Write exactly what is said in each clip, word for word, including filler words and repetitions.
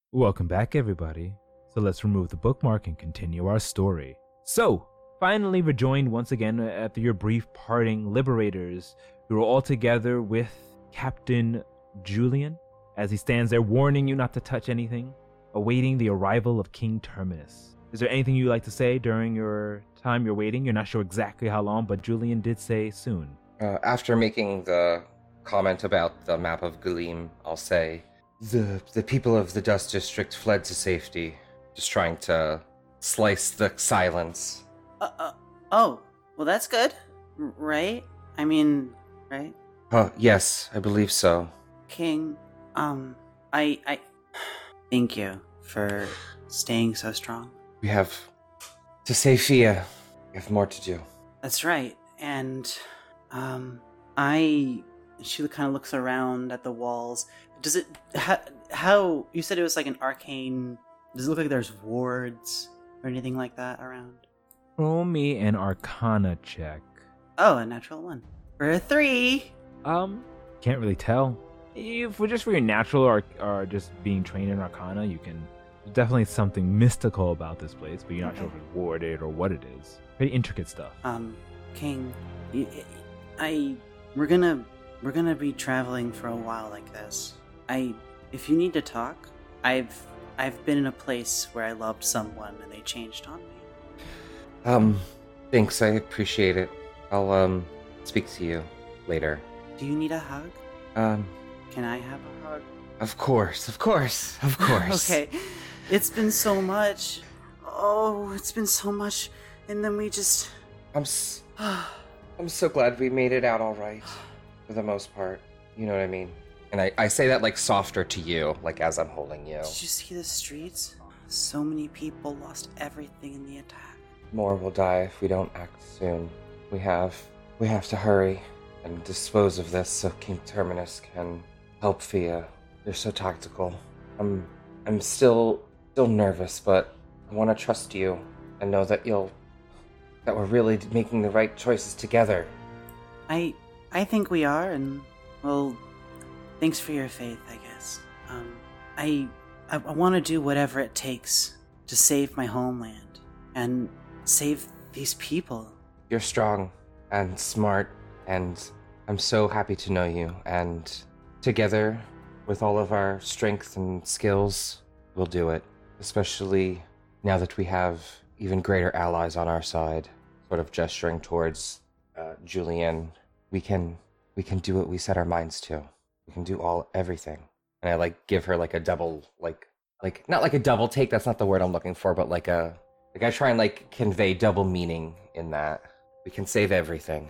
Welcome back, everybody. So let's remove the bookmark and continue our story. So, finally rejoined once again after your brief parting, liberators. You are all together with Captain Julian as he stands there warning you not to touch anything, awaiting the arrival of King Terminus. Is there anything you'd like to say during your time you're waiting? You're not sure exactly how long, but Julian did say soon. Uh, after making the comment about the map of Galeem, I'll say, the the people of the Dust District fled to safety, just trying to slice the silence. Uh, uh, oh, well that's good, R- right? I mean, right? Oh, yes, I believe so. King, um, I, I, thank you for staying so strong. We have to save Fia. We have more to do. That's right, and, um, I, she kind of looks around at the walls. Does it, how, how, you said it was like an arcane, does it look like there's wards or anything like that around? Roll me an Arcana check. Oh, a natural one. For a three! Um, can't really tell. If we're just for your natural or, or just being trained in Arcana, you can. There's definitely something mystical about this place, but you're not Okay. sure if it's warded or what it is. Very intricate stuff. Um, King, y- I, we're gonna, we're gonna be traveling for a while like this. I, if you need to talk, I've, I've been in a place where I loved someone and they changed on me. Um, thanks, I appreciate it. I'll, um, speak to you later. Do you need a hug? Um, Can I have a hug? of course, of course, of course. Okay. It's been so much. Oh, it's been so much. And then we just... I'm, s- I'm so glad we made it out all right, for the most part. You know what I mean? And I, I say that, like, softer to you, like, as I'm holding you. Did you see the streets? So many people lost everything in the attack. More will die if we don't act soon. We have, we have to hurry and dispose of this so King Terminus can help Fia. They're so tactical. I'm, I'm still, still nervous, but I want to trust you and know that you'll, that we're really making the right choices together. I I think we are, and well, thanks for your faith, I guess. Um, I I, I want to do whatever it takes to save my homeland and save these people. You're strong and smart, and I'm so happy to know you. And together, with all of our strength and skills, we'll do it. Especially now that we have even greater allies on our side. Sort of gesturing towards uh, Julian. We can we can do what we set our minds to. We can do all everything. And I like give her like a double like like not like a double take. That's not the word I'm looking for, but like a like I try and like convey double meaning in that. We can save everything.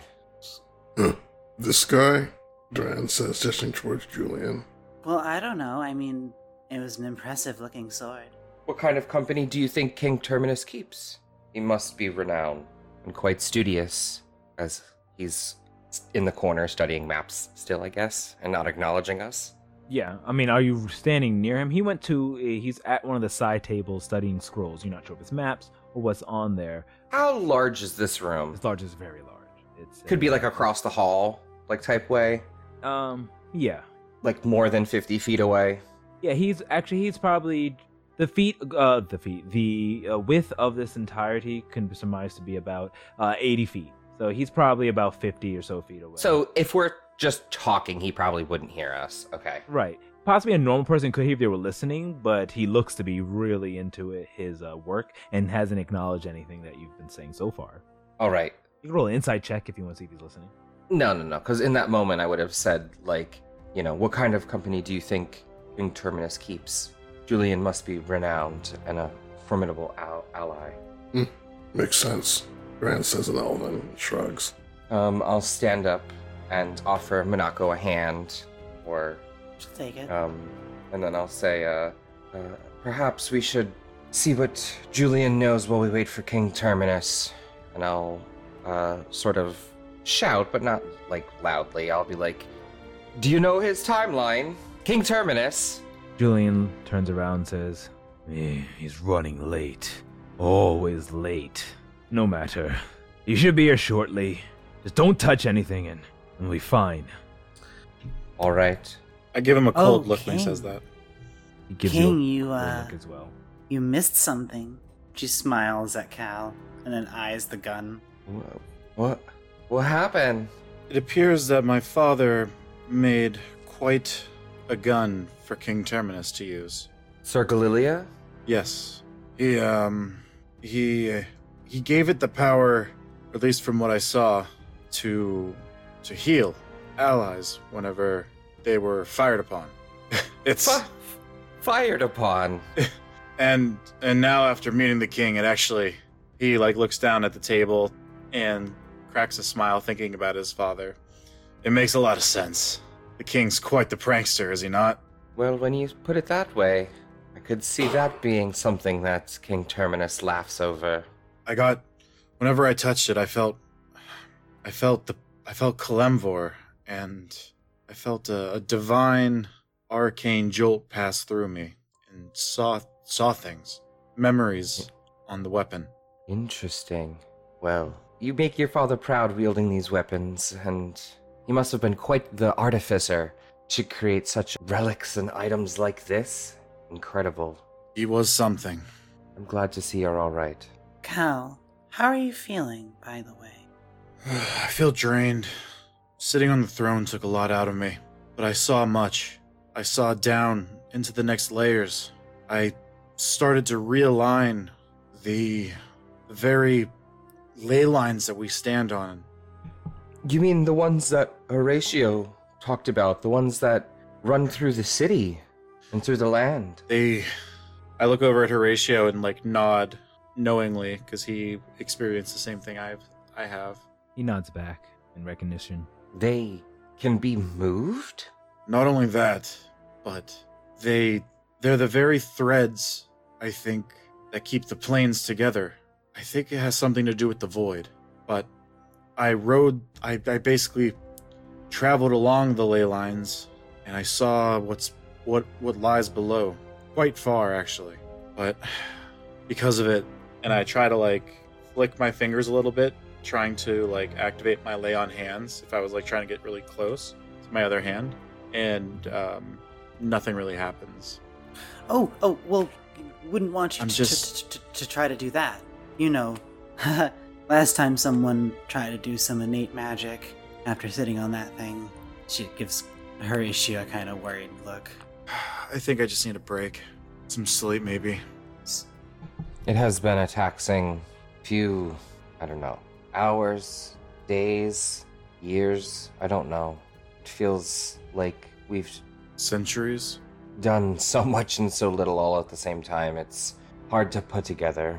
This guy, Duran says, gesturing towards Julian. Well, I don't know. I mean, it was an impressive-looking sword. What kind of company do you think King Terminus keeps? He must be renowned and quite studious, as he's in the corner studying maps still, I guess, and not acknowledging us. Yeah, I mean, are you standing near him? He went to, uh, he's at one of the side tables studying scrolls. You're not sure if it's maps or what's on there. How large is this room? This large is very large. It's Could be uh, like across the hall, like type way, Um, yeah. like more than fifty feet away. Yeah, he's actually, he's probably, the feet, uh, the feet, the uh, width of this entirety can be surmised to be about uh, eighty feet. So he's probably about fifty or so feet away. So if we're just talking, he probably wouldn't hear us. Okay. Right. Possibly a normal person could hear if they were listening, but he looks to be really into it, his uh, work, and hasn't acknowledged anything that you've been saying so far. All right. You can roll an insight check if you want to see if he's listening. No, no, no. Because in that moment, I would have said, like, you know, what kind of company do you think King Terminus keeps? Julian must be renowned and a formidable al- ally. Hmm, makes sense. Duran says in Elven and shrugs. Um, I'll stand up and offer Minako a hand, or, She'll take it. um, and then I'll say, uh, uh, perhaps we should see what Julian knows while we wait for King Terminus. And I'll, uh, sort of shout, but not, like, loudly. I'll be like, do you know his timeline? King Terminus? Julian turns around and says, eh, he's running late. Always late. No matter. He should be here shortly. Just don't touch anything and we'll be fine. All right. I give him a cold Oh, look when he King. says that. He gives King, you you a uh, look as well. you missed something. She smiles at Cal and then eyes the gun. Wha- What? What happened? It appears that my father made quite a gun for King Terminus to use. Sir Galilia? Yes. He, um, he, uh, he gave it the power, at least from what I saw, to, to heal allies whenever they were fired upon. It's, Fi- fired upon. and, and now after meeting the king, it actually, he, like, looks down at the table and cracks a smile thinking about his father. It makes a lot of sense. The king's quite the prankster, is he not? Well, when you put it that way, I could see that being something that King Terminus laughs over. I got, whenever I touched it, I felt, I felt the, I felt Kalemvor, and I felt a, a divine, arcane jolt pass through me, and saw, saw things, memories on the weapon. Interesting. Well, you make your father proud wielding these weapons, and he must have been quite the artificer to create such relics and items like this. Incredible. He was something. I'm glad to see you're all right. Cal, how are you feeling, by the way? I feel drained. Sitting on the throne took a lot out of me, but I saw much. I saw down into the next layers. I started to realign the very ley lines that we stand on. You mean the ones that Horatio talked about, the ones that run through the city and through the land? They, I look over at Horatio and like nod knowingly because he experienced the same thing I've, I have. He nods back in recognition. They can be moved? Not only that, but they, they're the very threads, I think, that keep the planes together. I think it has something to do with the void, but I rode, I, I basically traveled along the ley lines and I saw what's, what, what lies below. Quite far, actually. But because of it, and I try to like flick my fingers a little bit, trying to like activate my lay on hands if I was like trying to get really close to my other hand, and um, nothing really happens. Oh, oh, well, wouldn't want you I'm to, just- to, to, to try to do that. You know, last time someone tried to do some innate magic after sitting on that thing, she gives Horatio a kind of worried look. I think I just need a break. Some sleep, maybe. It has been a taxing few, I don't know, hours, days, years, I don't know. It feels like we've Centuries? done so much and so little all at the same time. It's hard to put together.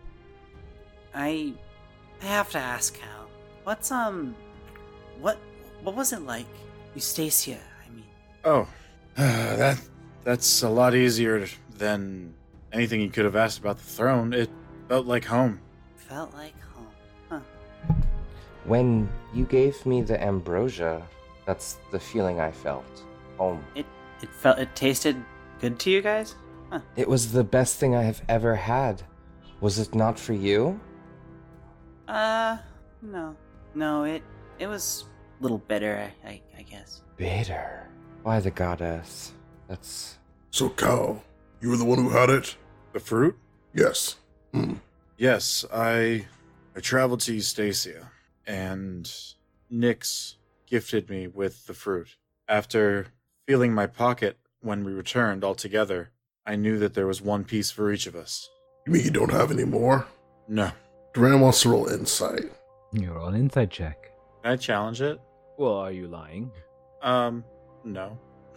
I, I have to ask, Cal. What's um, what what was it like, Eustacia? I mean, Oh, that that's a lot easier than anything you could have asked about the throne. It felt like home. felt like home. Huh. When you gave me the ambrosia, that's the feeling I felt. Home. It it felt it tasted good to you guys? Huh. It was the best thing I have ever had. Was it not for you? Uh, no, no. It it was a little bitter, I I, I guess. Bitter. Why the goddess? That's... So, Cal, you were the one who had it? The fruit? Yes. Hmm. Yes, I I traveled to Eustacia, and Nyx gifted me with the fruit. After feeling my pocket when we returned all together, I knew that there was one piece for each of us. You mean you don't have any more? No. Duran wants to roll insight. You're on inside check. Can I challenge it? Well, are you lying? Um, no.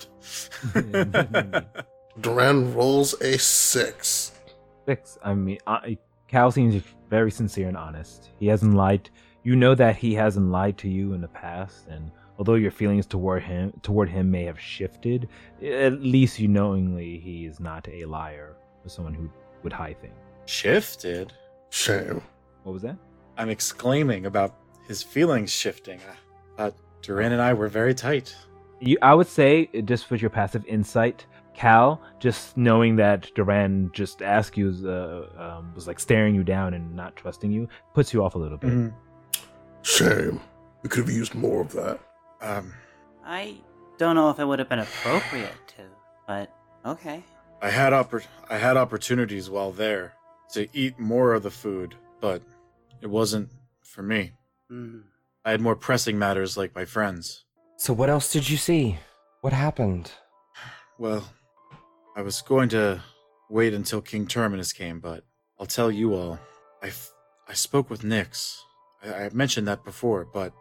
Duran rolls a six. Six. I mean, I, Cal seems very sincere and honest. He hasn't lied. You know that he hasn't lied to you in the past, and although your feelings toward him toward him may have shifted, at least you knowingly he is not a liar or someone who would hide things. Shifted? Shame. What was that? I'm exclaiming about his feelings shifting. I thought Duran and I were very tight. You, I would say, just with your passive insight, Cal, just knowing that Duran just asked you, uh, um, was like staring you down and not trusting you, puts you off a little bit. Mhm. Shame. We could have used more of that. Um, I don't know if it would have been appropriate to, but okay. I had oppor- I had opportunities while there to eat more of the food, but it wasn't for me. Mm. I had more pressing matters like my friends. So what else did you see? What happened? Well, I was going to wait until King Terminus came, but I'll tell you all. I, f- I spoke with Nyx. I-, I mentioned that before, but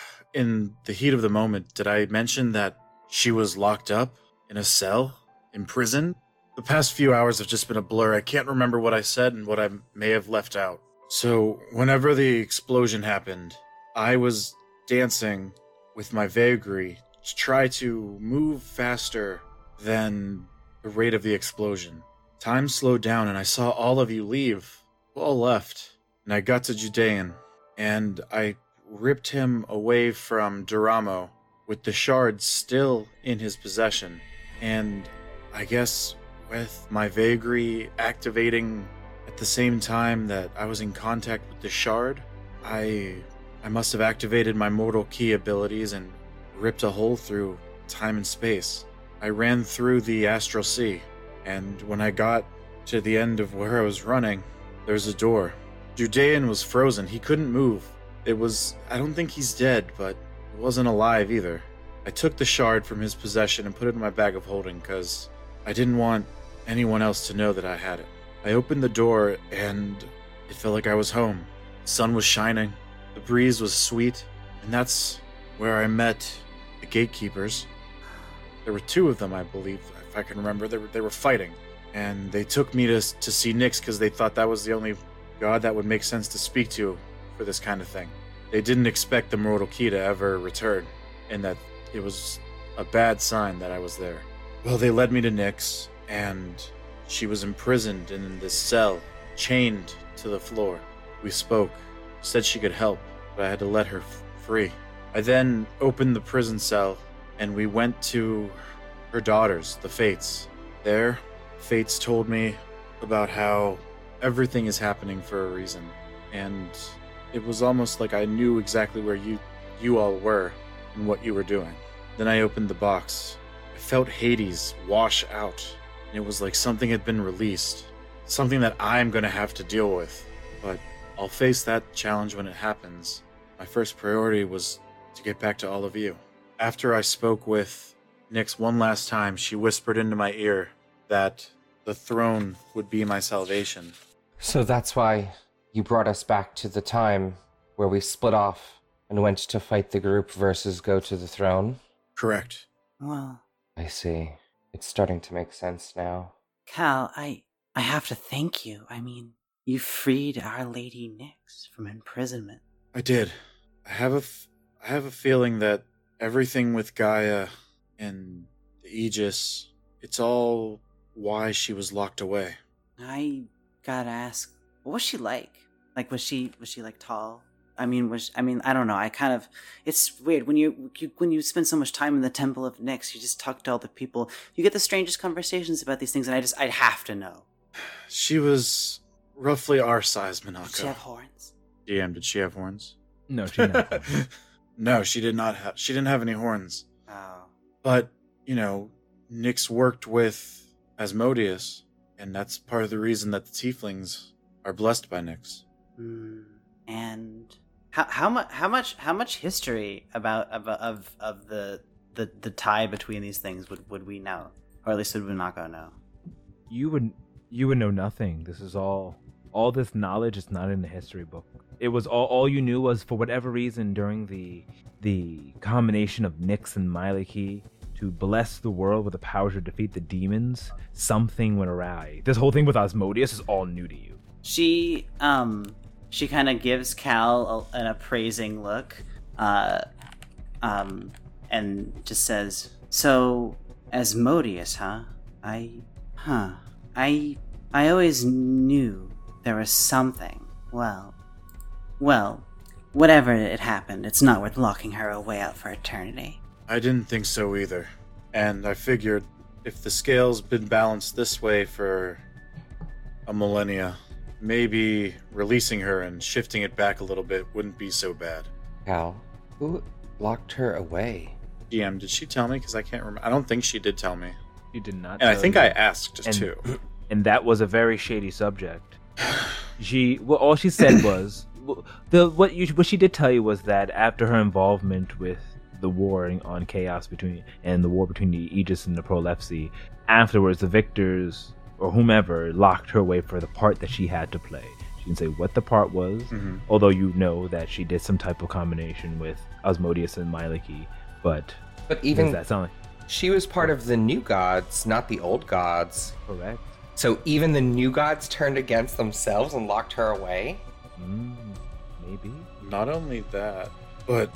in the heat of the moment, did I mention that she was locked up in a cell, in prison? The past few hours have just been a blur. I can't remember what I said and what I may have left out. So, whenever the explosion happened, I was dancing with my vagary to try to move faster than the rate of the explosion. Time slowed down and I saw all of you leave. You all left. And I got to Judean, and I ripped him away from Duramo with the shards still in his possession. And I guess with my vagary activating at the same time that I was in contact with the shard, I I must have activated my mortal key abilities and ripped a hole through time and space. I ran through the astral sea, and when I got to the end of where I was running, there's a door. Judean was frozen. He couldn't move. It was... I don't think he's dead, but he wasn't alive either. I took the shard from his possession and put it in my bag of holding because I didn't want anyone else to know that I had it. I opened the door and it felt like I was home. The sun was shining. The breeze was sweet. And that's where I met the gatekeepers. There were two of them, I believe, if I can remember. They were, they were fighting. And they took me to, to see Nyx because they thought that was the only god that would make sense to speak to for this kind of thing. They didn't expect the mortal key to ever return, and that it was a bad sign that I was there. Well, they led me to Nyx, and she was imprisoned in this cell, chained to the floor. We spoke, said she could help, but I had to let her f- free. I then opened the prison cell, and we went to her daughters, the Fates. There, Fates told me about how everything is happening for a reason, and it was almost like I knew exactly where you you all were and what you were doing. Then I opened the box. I felt Hades wash out, and it was like something had been released, something that I'm going to have to deal with, but I'll face that challenge when it happens. My first priority was to get back to all of you. After I spoke with Nyx one last time, she whispered into my ear that the throne would be my salvation. So that's why you brought us back to the time where we split off and went to fight the group versus go to the throne? Correct. Well, I see. It's starting to make sense now. Cal, I I have to thank you. I mean, you freed Our Lady Nyx from imprisonment. I did. I have a, f- I have a feeling that everything with Gaia and the Aegis, it's all why she was locked away. I gotta ask, what was she like? Like, was she was she like tall? I mean, was I mean, I don't know. I kind of, it's weird when you, you when you spend so much time in the Temple of Nyx, you just talk to all the people. You get the strangest conversations about these things, and I just I'd have to know. She was roughly our size, Minako. Did she have horns? D M, did she have horns? No, she not. No, she did not have. She didn't have any horns. Oh, But you know, Nyx worked with Asmodeus, and that's part of the reason that the Tieflings are blessed by Nyx. mm. And how how much how much how much history about of of of the the the tie between these things would would we know, or at least would Minako know? You would you would know nothing. This is all all this knowledge is not in the history book. It was all all you knew was, for whatever reason, during the the combination of Nyx and Myliki to bless the world with the power to defeat the demons, something went awry. This whole thing with Asmodeus is all new to you. She um she kind of gives Cal a, an appraising look, uh, um, and just says, "So Asmodeus, huh? I, huh? I I always knew there was something. Well, well, whatever it happened, it's not worth locking her away out for eternity." I didn't think so either. And I figured if the scale's been balanced this way for a millennia, maybe releasing her and shifting it back a little bit wouldn't be so bad. Cal, who locked her away? D M, did she tell me? Because I can't remember. I don't think she did tell me. She did not. And I tell think you. I asked And- too. And that was a very shady subject. She, well, all she said was, the what you what she did tell you was that after her involvement with the war on Chaos between and the war between the Aegis and the Prolepsy, afterwards the victors or whomever locked her away for the part that she had to play. She didn't say what the part was, Mm-hmm. although you know that she did some type of combination with Osmodius and Myliki. But But does even that sound like she was part of the new gods, not the old gods. correct? So even the new gods turned against themselves and locked her away? Mm, maybe. Not only that, but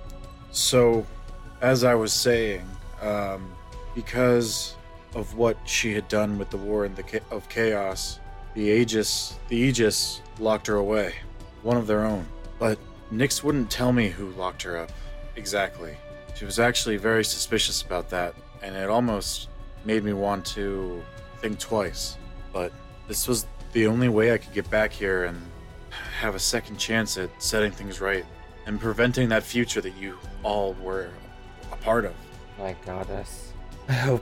so, as I was saying, um, because of what she had done with the war in the cha- of chaos, the Aegis, the Aegis locked her away, one of their own. But Nyx wouldn't tell me who locked her up exactly. She was actually very suspicious about that, and it almost made me want to think twice. But this was the only way I could get back here and have a second chance at setting things right and preventing that future that you all were a part of. My goddess. I hope.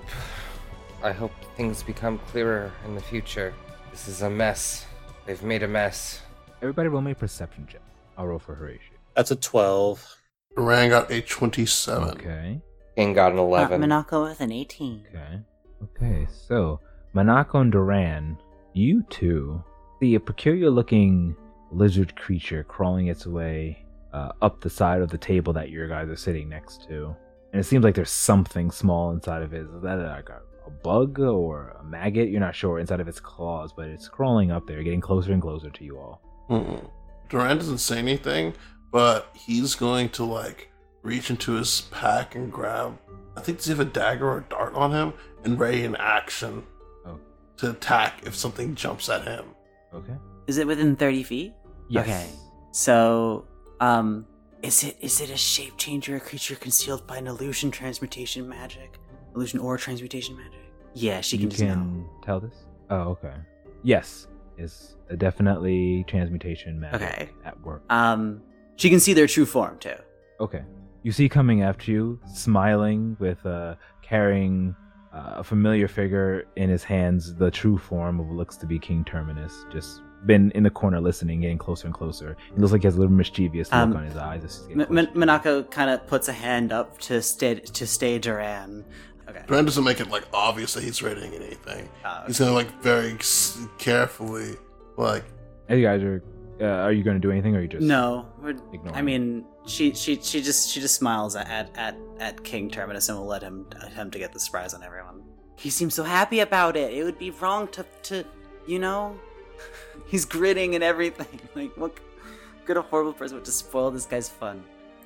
I hope things become clearer in the future. This is a mess. They've made a mess. Everybody roll me a perception check. I'll roll for Horatio. That's a twelve. Duran got a twenty-seven. Okay. King got an Uh, eleven. Minako with an eighteen. Okay. Okay. So, Manako and Duran, you two see a peculiar looking lizard creature crawling its way uh, up the side of the table that your guys are sitting next to. And it seems like there's something small inside of it. Is that like a, a bug or a maggot? You're not sure inside of its claws, but it's crawling up there, getting closer and closer to you all. Mm-mm. Duran doesn't say anything, but he's going to like reach into his pack and grab. I think does he have a dagger or a dart on him and ready in action Oh. to attack if something jumps at him. Okay. Is it within thirty feet? Yes. Okay. So, um, is it is it a shape changer, a creature concealed by an illusion transmutation magic? Illusion or transmutation magic? Yeah, she can you just can know. tell this? Oh, okay. Yes. It's a definitely transmutation magic Okay. at work. Um, she can see their true form too. Okay. You see coming after you, smiling with uh carrying uh, a familiar figure in his hands, the true form of what looks to be King Terminus, just been in the corner listening, getting closer and closer. It looks like he has a little mischievous look Um, on his eyes. As he's M- getting M- closer. Minako kind of puts a hand up to stay to stay Duran. Okay. Duran doesn't make it like obvious that he's reading anything. Uh, He's gonna like very s- carefully, like Hey, you guys are. Uh, are you going to do anything, or are you just no, we're, ignoring I mean, she she she just she just smiles at at at King Terminus and will let him him to get the surprise on everyone. He seems so happy about it. It would be wrong to to you know. He's grinning and everything. Like what good a horrible person would just spoil this guy's fun.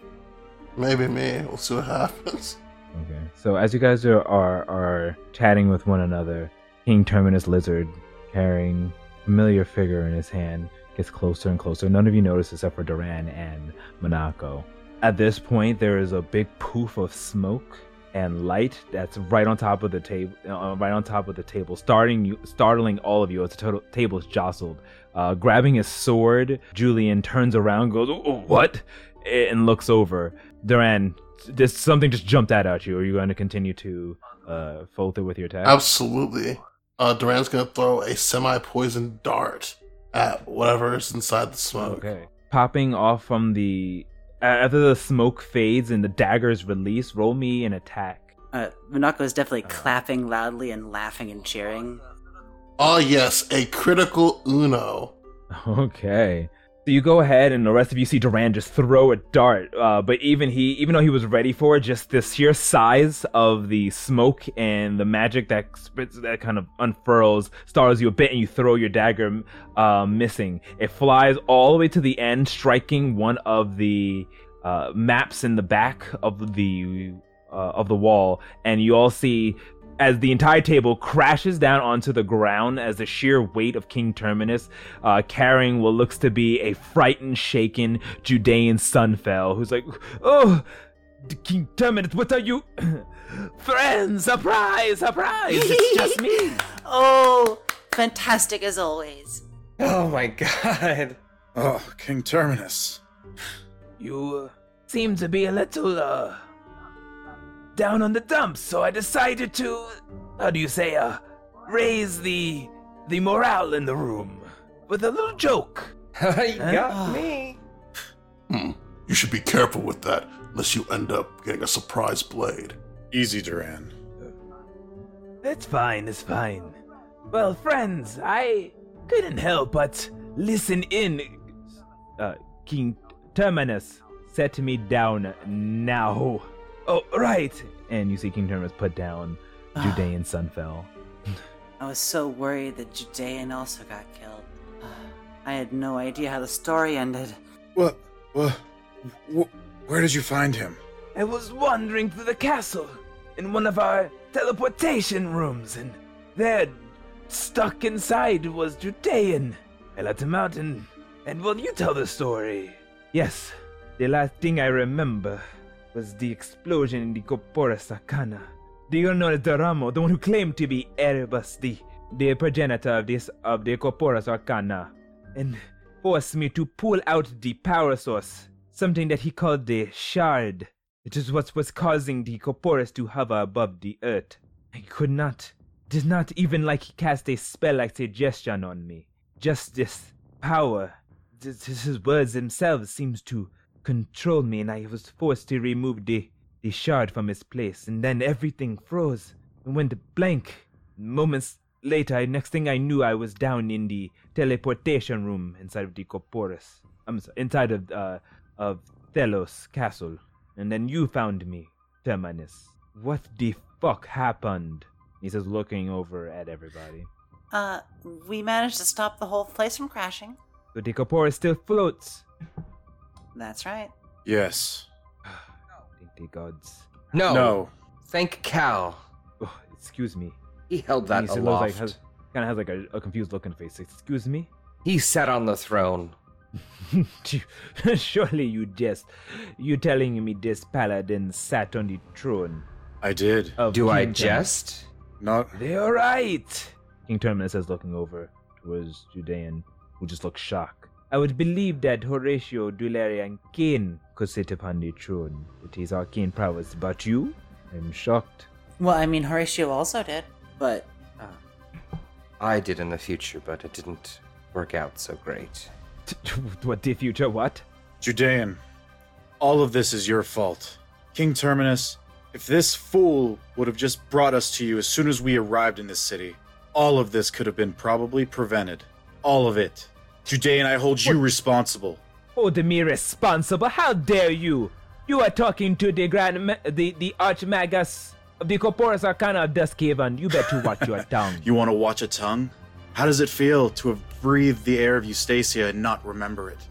maybe me. We'll see what happens. Okay. So as you guys are, are are chatting with one another, King Terminus Lizard, carrying a familiar figure in his hand, gets closer and closer. None of you notice except for Duran and Manako. At this point, there is a big poof of smoke and light that's right on top of the table, uh, right on top of the table, starting you, startling all of you as the total table is jostled. Uh, grabbing his sword, Julian turns around, goes, oh, "What?" and looks over. Duran, this something just jumped out at you. Are you going to continue to uh, follow through with your attack? Absolutely. Uh, Duran's gonna throw a semi-poisoned dart at whatever is inside the smoke. Okay. Popping off from the after the smoke fades and the dagger is released, roll me an attack. Uh, Minako is definitely Uh. clapping loudly and laughing and cheering. Oh yes, a critical Uno. Okay. So you go ahead, and the rest of you see Duran just throw a dart. Uh, but even he, even though he was ready for it, just the sheer size of the smoke and the magic that spits, that kind of unfurls, startles you a bit, and you throw your dagger, uh, missing. It flies all the way to the end, striking one of the uh, maps in the back of the uh, of the wall, and you all see as the entire table crashes down onto the ground as the sheer weight of King Terminus, uh, carrying what looks to be a frightened, shaken Judean Sunfell, who's like, "Oh, King Terminus, what are you? Friends, surprise, surprise, it's just me." Oh, fantastic as always. Oh my god. Oh, King Terminus. You uh, seem to be a little, uh, down on the dumps, so I decided to how do you say, uh, raise the the morale in the room with a little joke. You got Huh? me. Hmm. You should be careful with that, unless you end up getting a surprise blade. Easy, Duran. It's fine, it's fine. Well, friends, I couldn't help but listen in. Uh, King Terminus, set me down now. Oh, right. And you see King Terminus put down Judean Sunfell. I was so worried that Judean also got killed. I had no idea how the story ended. What? What? Wh- where did you find him? I was wandering through the castle in one of our teleportation rooms, and there, stuck inside, was Judean. I let him out, and, and well, you tell the story. Yes, the last thing I remember was the explosion in the Corporis Arcana. The Honor Doramo, the one who claimed to be Erebus, the, the progenitor of this of the Corporis Arcana, and forced me to pull out the power source, something that he called the Shard. It is what was causing the Corporis to hover above the earth. I could not, did not even like he cast a spell like suggestion on me. Just this power, this, his words themselves seems to control me, and I was forced to remove the, the shard from its place, and then everything froze and went blank. Moments later, I, next thing I knew, I was down in the teleportation room inside of the Corporis. I'm sorry, inside of uh of Thelos Castle. And then you found me, Terminus. What the fuck happened? He says, looking over at everybody. Uh, we managed to stop the whole place from crashing. The Decoporus still floats. That's right. Yes. Thank the gods. No. No. Thank Cal. Oh, excuse me. He held And that he aloft. like, has, kind of has like a, a confused look on his face. Excuse me? He sat on the throne. Surely you jest. You telling me this paladin sat on the throne I did. of Do I King jest? Not. Terminus? They're right. King Terminus is looking over towards Judean, who just looks shocked. I would believe that Horatio, Dularian Kane could sit upon the throne with his arcane prowess, but you? I'm shocked. Well, I mean, Horatio also did, but I did in the future, but it didn't work out so great. What the future? What? Judean, all of this is your fault. King Terminus, if this fool would have just brought us to you as soon as we arrived in this city, all of this could have been probably prevented. All of it. Judean, I hold you responsible. Hold me responsible? How dare you? You are talking to the grand, ma- the the archmagus of the Corporis Arcana of Duskhaven. You better watch your tongue. You want to watch a tongue? How does it feel to have breathed the air of Eustacia and not remember it?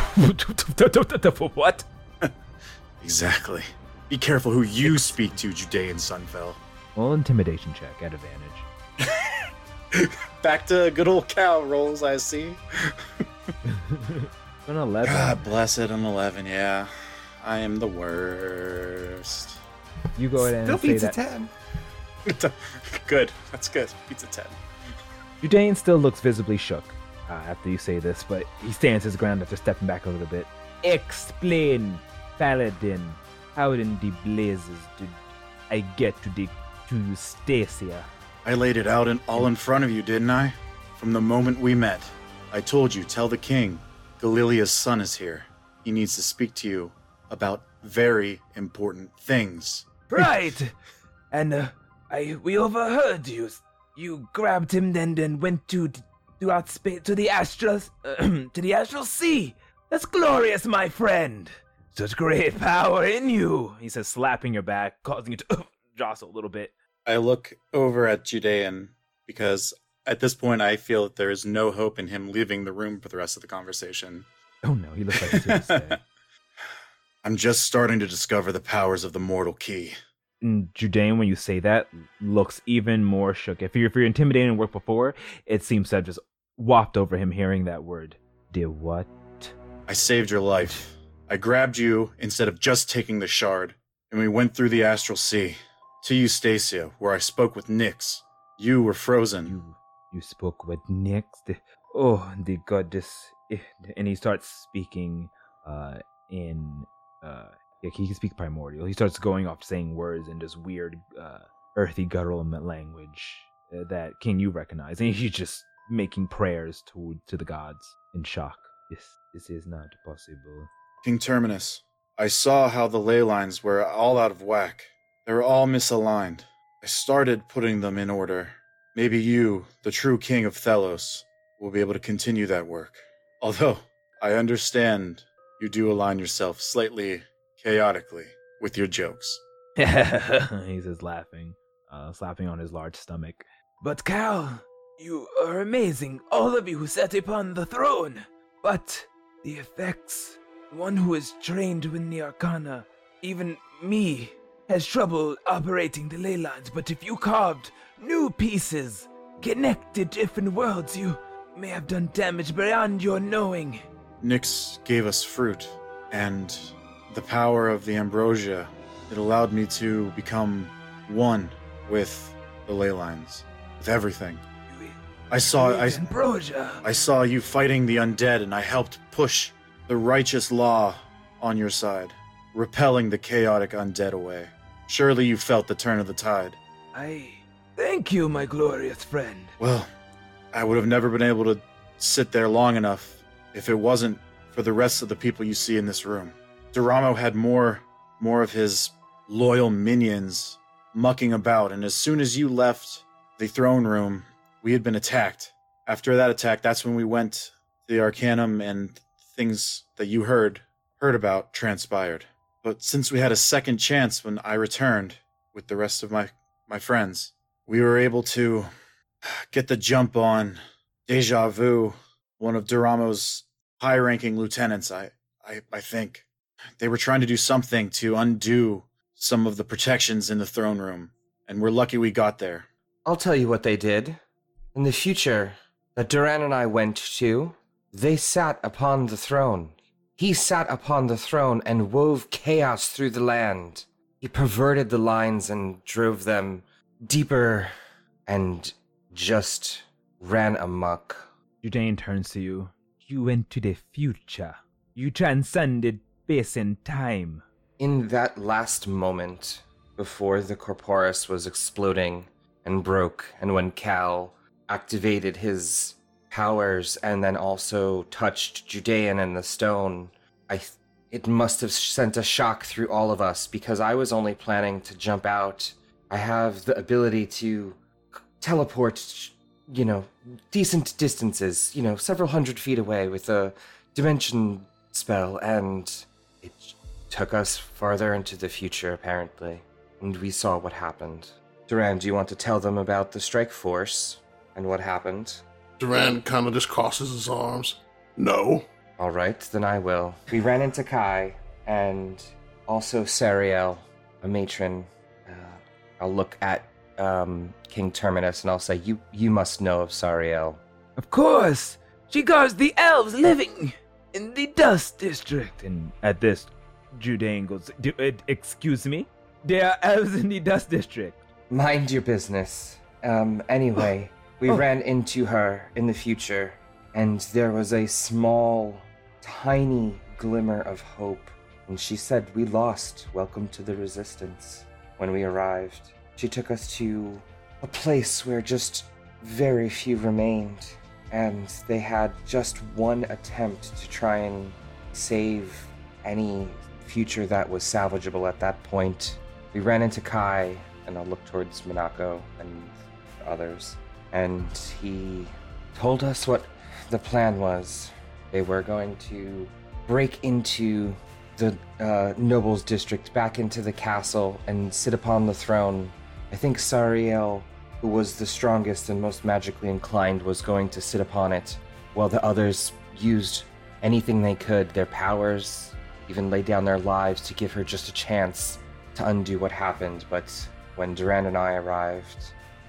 What? Exactly. Be careful who you speak to, Judean Sunfell. Well, intimidation check at advantage. Back to good old cow rolls, I see. An eleven. God bless it, an eleven, yeah. I am the worst. You go ahead Still and say beats a that. ten. Good, that's good. Beats a ten. Judean still looks visibly shook uh, after you say this, but he stands his ground after stepping back a little bit. Explain, Paladin, how in the blazes did I get to the to Eustacia? I laid it out in, all in front of you, didn't I? From the moment we met. I told you, tell the king, Galilia's son is here. He needs to speak to you about very important things. Right, and uh, I we overheard you. You grabbed him, then then went to throughout space to the astral to the astral sea. That's glorious, my friend. Such great power in you. He says, slapping your back, causing you to jostle a little bit. I look over at Judean because at this point I feel that there is no hope in him leaving the room for the rest of the conversation. Oh no, he looks like he's here to stay. I'm just starting to discover the powers of the mortal key. And Judean, when you say that, looks even more shook. If you're, if you're intimidating work before, it seems to have just wafted over him hearing that word. Did what? I saved your life. I grabbed you instead of just taking the shard, and we went through the astral sea to Eustacia, where I spoke with Nyx. You were frozen. You you spoke with Nyx? The, oh, the goddess. Eh, And he starts speaking uh, in... Uh, yeah, he can speak primordial. He starts going off saying words in this weird uh, earthy guttural language uh, that King you recognize, and he's just making prayers to to the gods in shock. This this is not possible. King Terminus, I saw how the ley lines were all out of whack. They were all misaligned. I started putting them in order. Maybe you, the true king of Thelos, will be able to continue that work. Although, I understand you do align yourself slightly chaotically with your jokes. He says, laughing, uh, slapping on his large stomach. But Cal, you are amazing, all of you who sat upon the throne. But the effects, one who is trained in the arcana, even me, has trouble operating the ley lines. But if you carved new pieces, connected different worlds, you may have done damage beyond your knowing. Nyx gave us fruit, and the power of the ambrosia, it allowed me to become one with the ley lines, with everything. I saw I, ambrosia. I saw you fighting the undead, and I helped push the righteous law on your side, repelling the chaotic undead away. Surely you felt the turn of the tide. I thank you, my glorious friend. Well, I would have never been able to sit there long enough if it wasn't for the rest of the people you see in this room. Doramo had more more of his loyal minions mucking about, and as soon as you left the throne room, we had been attacked. After that attack, that's when we went to the Arcanum, and things that you heard heard about transpired. But since we had a second chance when I returned with the rest of my, my friends, we were able to get the jump on Deja Vu, one of Doramo's high-ranking lieutenants, I, I, I think. They were trying to do something to undo some of the protections in the throne room, and we're lucky we got there. I'll tell you what they did. In the future that Duran and I went to, they sat upon the throne. He sat upon the throne and wove chaos through the land. He perverted the lines and drove them deeper and just ran amok. Judean turns to you. You went to the future. You transcended space and time. In that last moment, before the Corporus was exploding and broke, and when Cal activated his powers and then also touched Judean and the stone, I th- it must have sent a shock through all of us, because I was only planning to jump out. I have the ability to teleport, you know, decent distances, you know, several hundred feet away with a dimension spell, and it took us farther into the future, apparently, and we saw what happened. Duran, do you want to tell them about the strike force and what happened? Duran kind of just crosses his arms. No. All right, then I will. We ran into Kai and also Sariel, a matron. Uh, I'll look at um, King Terminus and I'll say, you you must know of Sariel. Of course! She guards the elves living in the Dust District. And at this, Judean goes, Do, uh, excuse me? There are elves in the Dust District. Mind your business. Um, anyway, we Oh. ran into her in the future, and there was a small, tiny glimmer of hope. And she said, we lost. Welcome to the Resistance. When we arrived, she took us to a place where just very few remained, and they had just one attempt to try and save any future that was salvageable at that point. We ran into Kai, and I'll look towards Minako and others, and he told us what the plan was. They were going to break into the uh, Nobles District, back into the castle, and sit upon the throne. I think Sariel, who was the strongest and most magically inclined, was going to sit upon it, while the others used anything they could, their powers, even laid down their lives to give her just a chance to undo what happened. But when Duran and I arrived,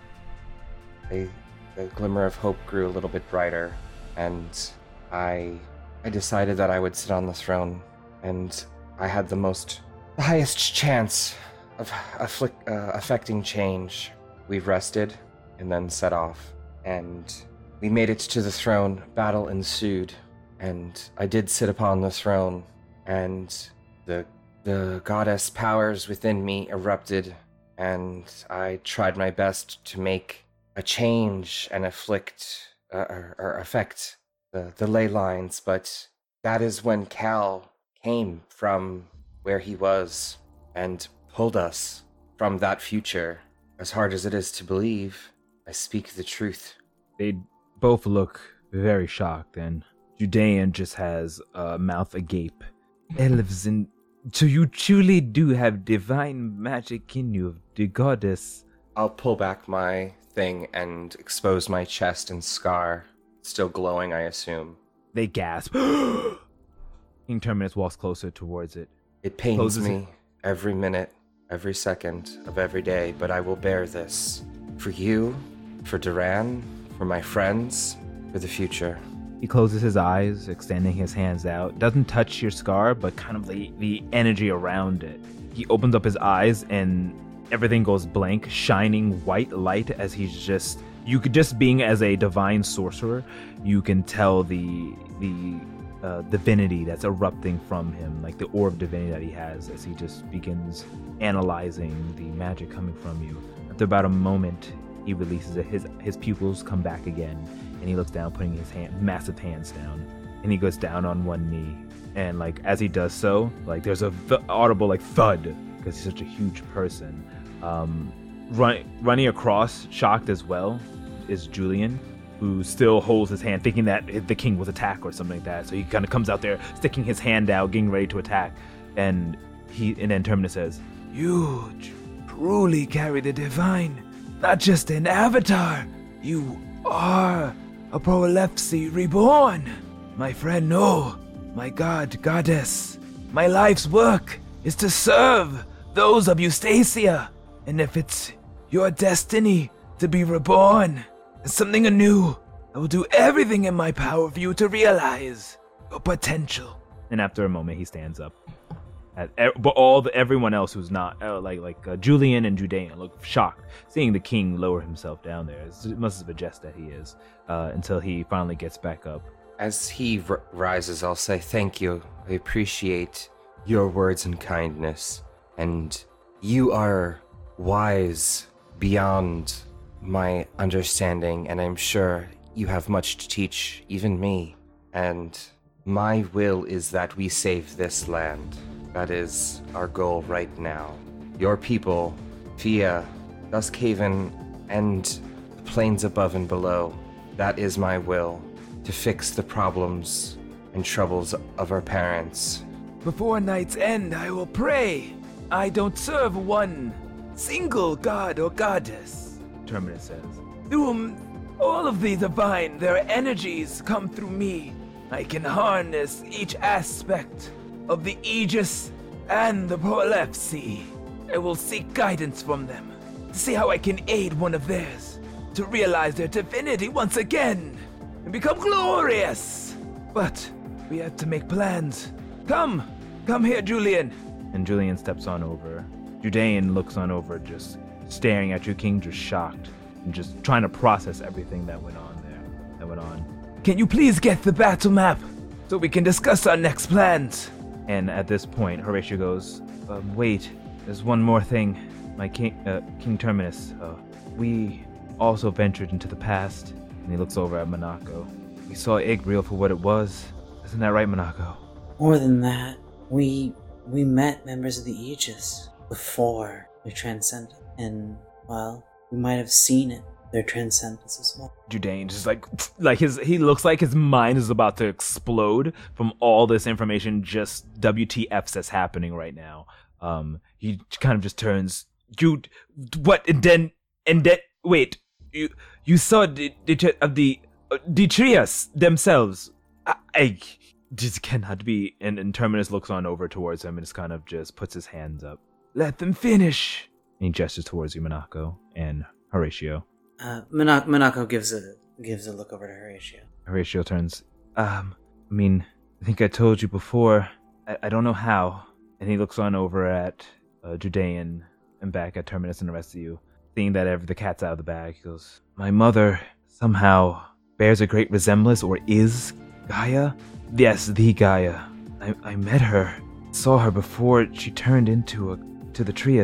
they, the glimmer of hope grew a little bit brighter, and I, I decided that I would sit on the throne, and I had the most, the highest chance of afflict, uh, affecting change. We rested, and then set off, and we made it to the throne. Battle ensued, and I did sit upon the throne, and the the goddess powers within me erupted, and I tried my best to make a change and afflict uh, or, or affect the, the ley lines, but that is when Cal came from where he was and pulled us from that future. As hard as it is to believe, I speak the truth. They both look very shocked, and Judean just has a mouth agape. Elves, and so you truly do have divine magic in you, the goddess. I'll pull back my thing and expose my chest and scar, still glowing, I assume. They gasp. King Terminus walks closer towards it. It pains Closes me it. every minute, every second of every day, but I will bear this. For you, for Duran, for my friends, for the future. He closes his eyes, extending his hands out. Doesn't touch your scar, but kind of the, the energy around it. He opens up his eyes and everything goes blank, shining white light as he's just... You could just, being as a divine sorcerer, you can tell the the uh, divinity that's erupting from him, like the aura of divinity that he has as he just begins analyzing the magic coming from you. After about a moment, he releases it. His, his pupils come back again, and he looks down, putting his hand, massive hands down, and he goes down on one knee. And like as he does so, like there's a th- audible like thud, because he's such a huge person. Um, run, running across, shocked as well, is Julian, who still holds his hand, thinking that the king was attacked or something like that. So he kind of comes out there, sticking his hand out, getting ready to attack. And he, and then Terminus says, "You truly carry the divine, not just an avatar. You are a Prolepsy reborn. My friend, no. My god, goddess. My life's work is to serve those of Eustacia. And if it's your destiny to be reborn as something anew, I will do everything in my power for you to realize your potential." And after a moment, he stands up. At, but all the everyone else who's not uh, like like uh, Julian and Judean look shocked, seeing the king lower himself down there. It's, it must have a jest that he is, uh, until he finally gets back up. As he r- rises, I'll say thank you. I appreciate your words and kindness, and you are wise beyond my understanding, and I'm sure you have much to teach even me. And my will is that we save this land. That is our goal right now. Your people, Fia, Duskhaven, and the plains above and below, that is my will, to fix the problems and troubles of our parents. Before night's end, I will pray. I don't serve one single god or goddess, Terminus says. Through whom all of the divine, their energies come through me. I can harness each aspect of the Aegis and the Prolepsy. I will seek guidance from them to see how I can aid one of theirs to realize their divinity once again and become glorious. But we have to make plans. Come, come here, Julian. And Julian steps on over. Judean looks on over, just staring at you, King, just shocked and just trying to process everything that went on there. That went on. Can you please get the battle map so we can discuss our next plans? And at this point, Horatio goes, um, wait, there's one more thing. My king, uh, King Terminus, uh, we also ventured into the past. And he looks over at Monaco. We saw Igreal for what it was. Isn't that right, Monaco? More than that, we we met members of the Aegis before we transcended. And, well, we might have seen it, their transcendence as well. Judean just like, like his, he looks like his mind is about to explode from all this information, just W T Fs that's happening right now. Um, he kind of just turns, you, what, and then, and then, wait, you, you saw the, the, of the, uh, the Trias themselves. I, I just cannot be, and, and Terminus looks on over towards him and just kind of just puts his hands up. Let them finish. And he gestures towards you, Monaco and Horatio. Uh, Monaco, Monaco gives a gives a look over to Horatio. Horatio turns, um, I mean, I think I told you before, I, I don't know how. And he looks on over at uh, Judean and back at Terminus and the rest of you. Seeing that every, the cat's out of the bag, he goes, my mother somehow bears a great resemblance, or is Gaia? Yes, the Gaia. I, I met her, saw her before she turned into a, to the Trias.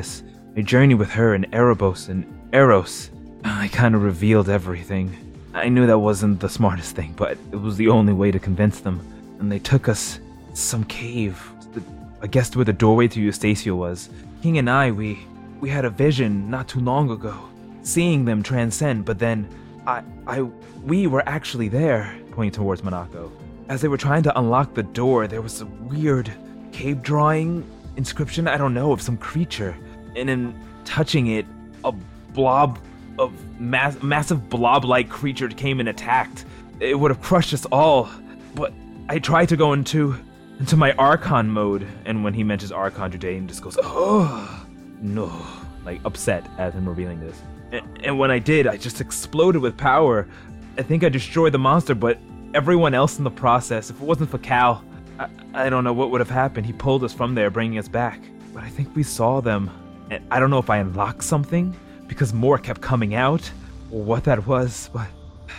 my journey with her and Erebos and Eros, I kind of revealed everything. I knew that wasn't the smartest thing, but it was the only way to convince them. And they took us to some cave, to the, I guess where the doorway to Eustacia was. King and I, we we had a vision not too long ago, seeing them transcend, but then I, I, we were actually there, pointing towards Monaco. As they were trying to unlock the door, there was a weird cave drawing inscription, I don't know, of some creature. And in touching it, a blob of mass, massive blob-like creature came and attacked. It would have crushed us all, but I tried to go into into my Archon mode, and when he mentions Archon, Judean just goes, oh, no, like upset at him revealing this. And, and when I did, I just exploded with power. I think I destroyed the monster, but everyone else in the process, if it wasn't for Cal, I, I don't know what would have happened. He pulled us from there, bringing us back. But I think we saw them, and I don't know if I unlocked something, because more kept coming out, or what that was, but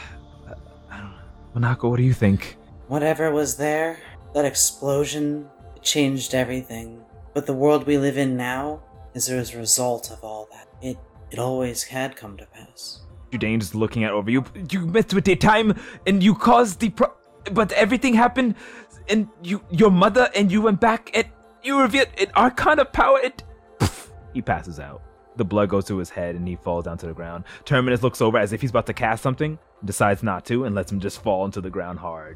I don't know. Monaco, what do you think? Whatever was there, that explosion, it changed everything. But the world we live in now is as a result of all that. It it always had come to pass. Judean just looking at over you. You messed with the time, and you caused the pro- but everything happened, and you, your mother and you went back, and you revealed an arcana of power. It, he passes out. The blood goes to his head, and he falls down to the ground. Terminus looks over as if he's about to cast something, decides not to, and lets him just fall into the ground hard.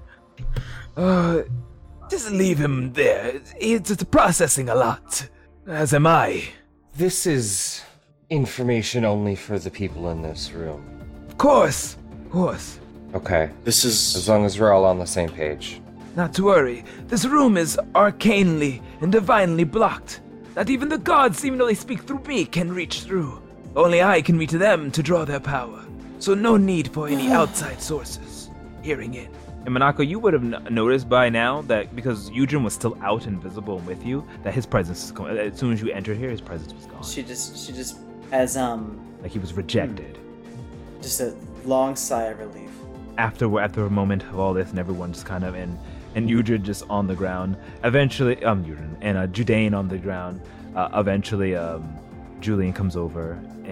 Uh, just leave him there. It's, it's processing a lot, as am I. This is information only for the people in this room. Of course, of course. Okay. This is... As long as we're all on the same page. Not to worry. This room is arcanely and divinely blocked. Not even the gods, even though they speak through me, can reach through. Only I can reach them to draw their power. So no need for any outside sources hearing in. And Monaco, you would have n- noticed by now that because Eugen was still out and visible and with you, that his presence is gone. As soon as you entered here, his presence was gone. She just, she just has, um... Like he was rejected. just a long sigh of relief. After after a moment of all this, and everyone just kind of in, and Eugen just on the ground. Eventually, um, Eugen and uh, Judean on the ground. Uh, eventually, um, Julian comes over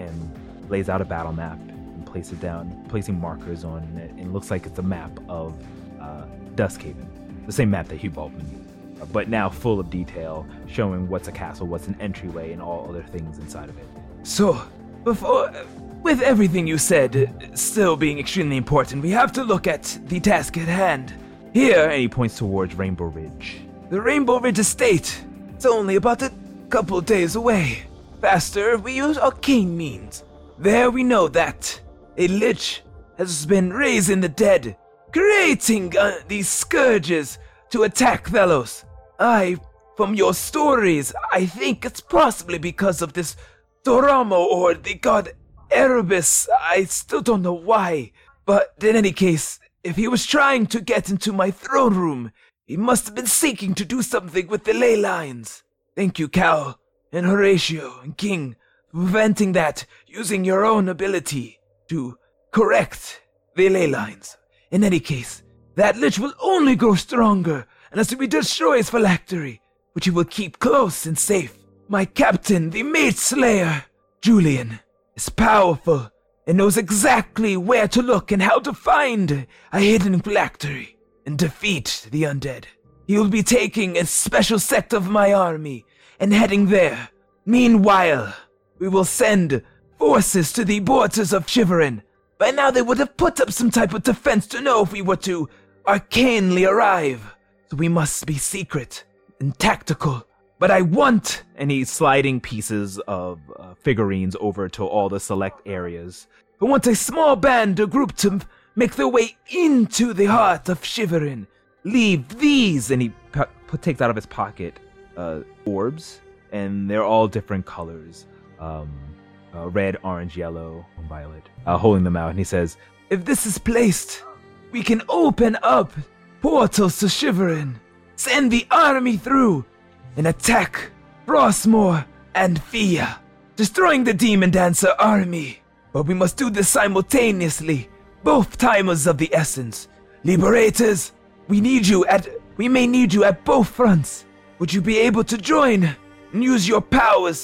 and lays out a battle map and places it down, placing markers on it. And it looks like it's a map of uh, Duskhaven, the same map that Hugh Baldwin used, uh, but now full of detail, showing what's a castle, what's an entryway, and all other things inside of it. So, before. With everything you said still being extremely important, we have to look at the task at hand. Here, and he points towards Rainbow Ridge. The Rainbow Ridge Estate. It's only about a couple days away. Faster, we use arcane means. There we know that a lich has been raising the dead, creating uh, these scourges to attack Velos. I, from your stories, I think it's possibly because of this Doramo or the god Erebus. I still don't know why, but in any case, if he was trying to get into my throne room, he must have been seeking to do something with the ley lines. Thank you, Cal, and Horatio, and King, for preventing that using your own ability to correct the ley lines. In any case, that lich will only grow stronger unless we destroy his phylactery, which he will keep close and safe. My captain, the Maid Slayer, Julian, is powerful and knows exactly where to look and how to find a hidden phylactery and defeat the undead. He will be taking a special sect of my army and heading there. Meanwhile, we will send forces to the borders of Shiverin. By now they would have put up some type of defense to know if we were to arcanely arrive. So we must be secret and tactical. But I want, and he's sliding pieces of uh, figurines over to all the select areas. I want a small band or group to make their way into the heart of Shiverin. Leave these, and he p- p- takes out of his pocket uh, orbs, and they're all different colors. Um, uh, red, orange, yellow, and violet. Uh, holding them out, and he says, if this is placed, we can open up portals to Shiverin. Send the army through and attack Frostmoor and Fia, destroying the Demon Dancer army. But we must do this simultaneously. Both timers of the essence. Liberators, we need you at we may need you at both fronts. Would you be able to join and use your powers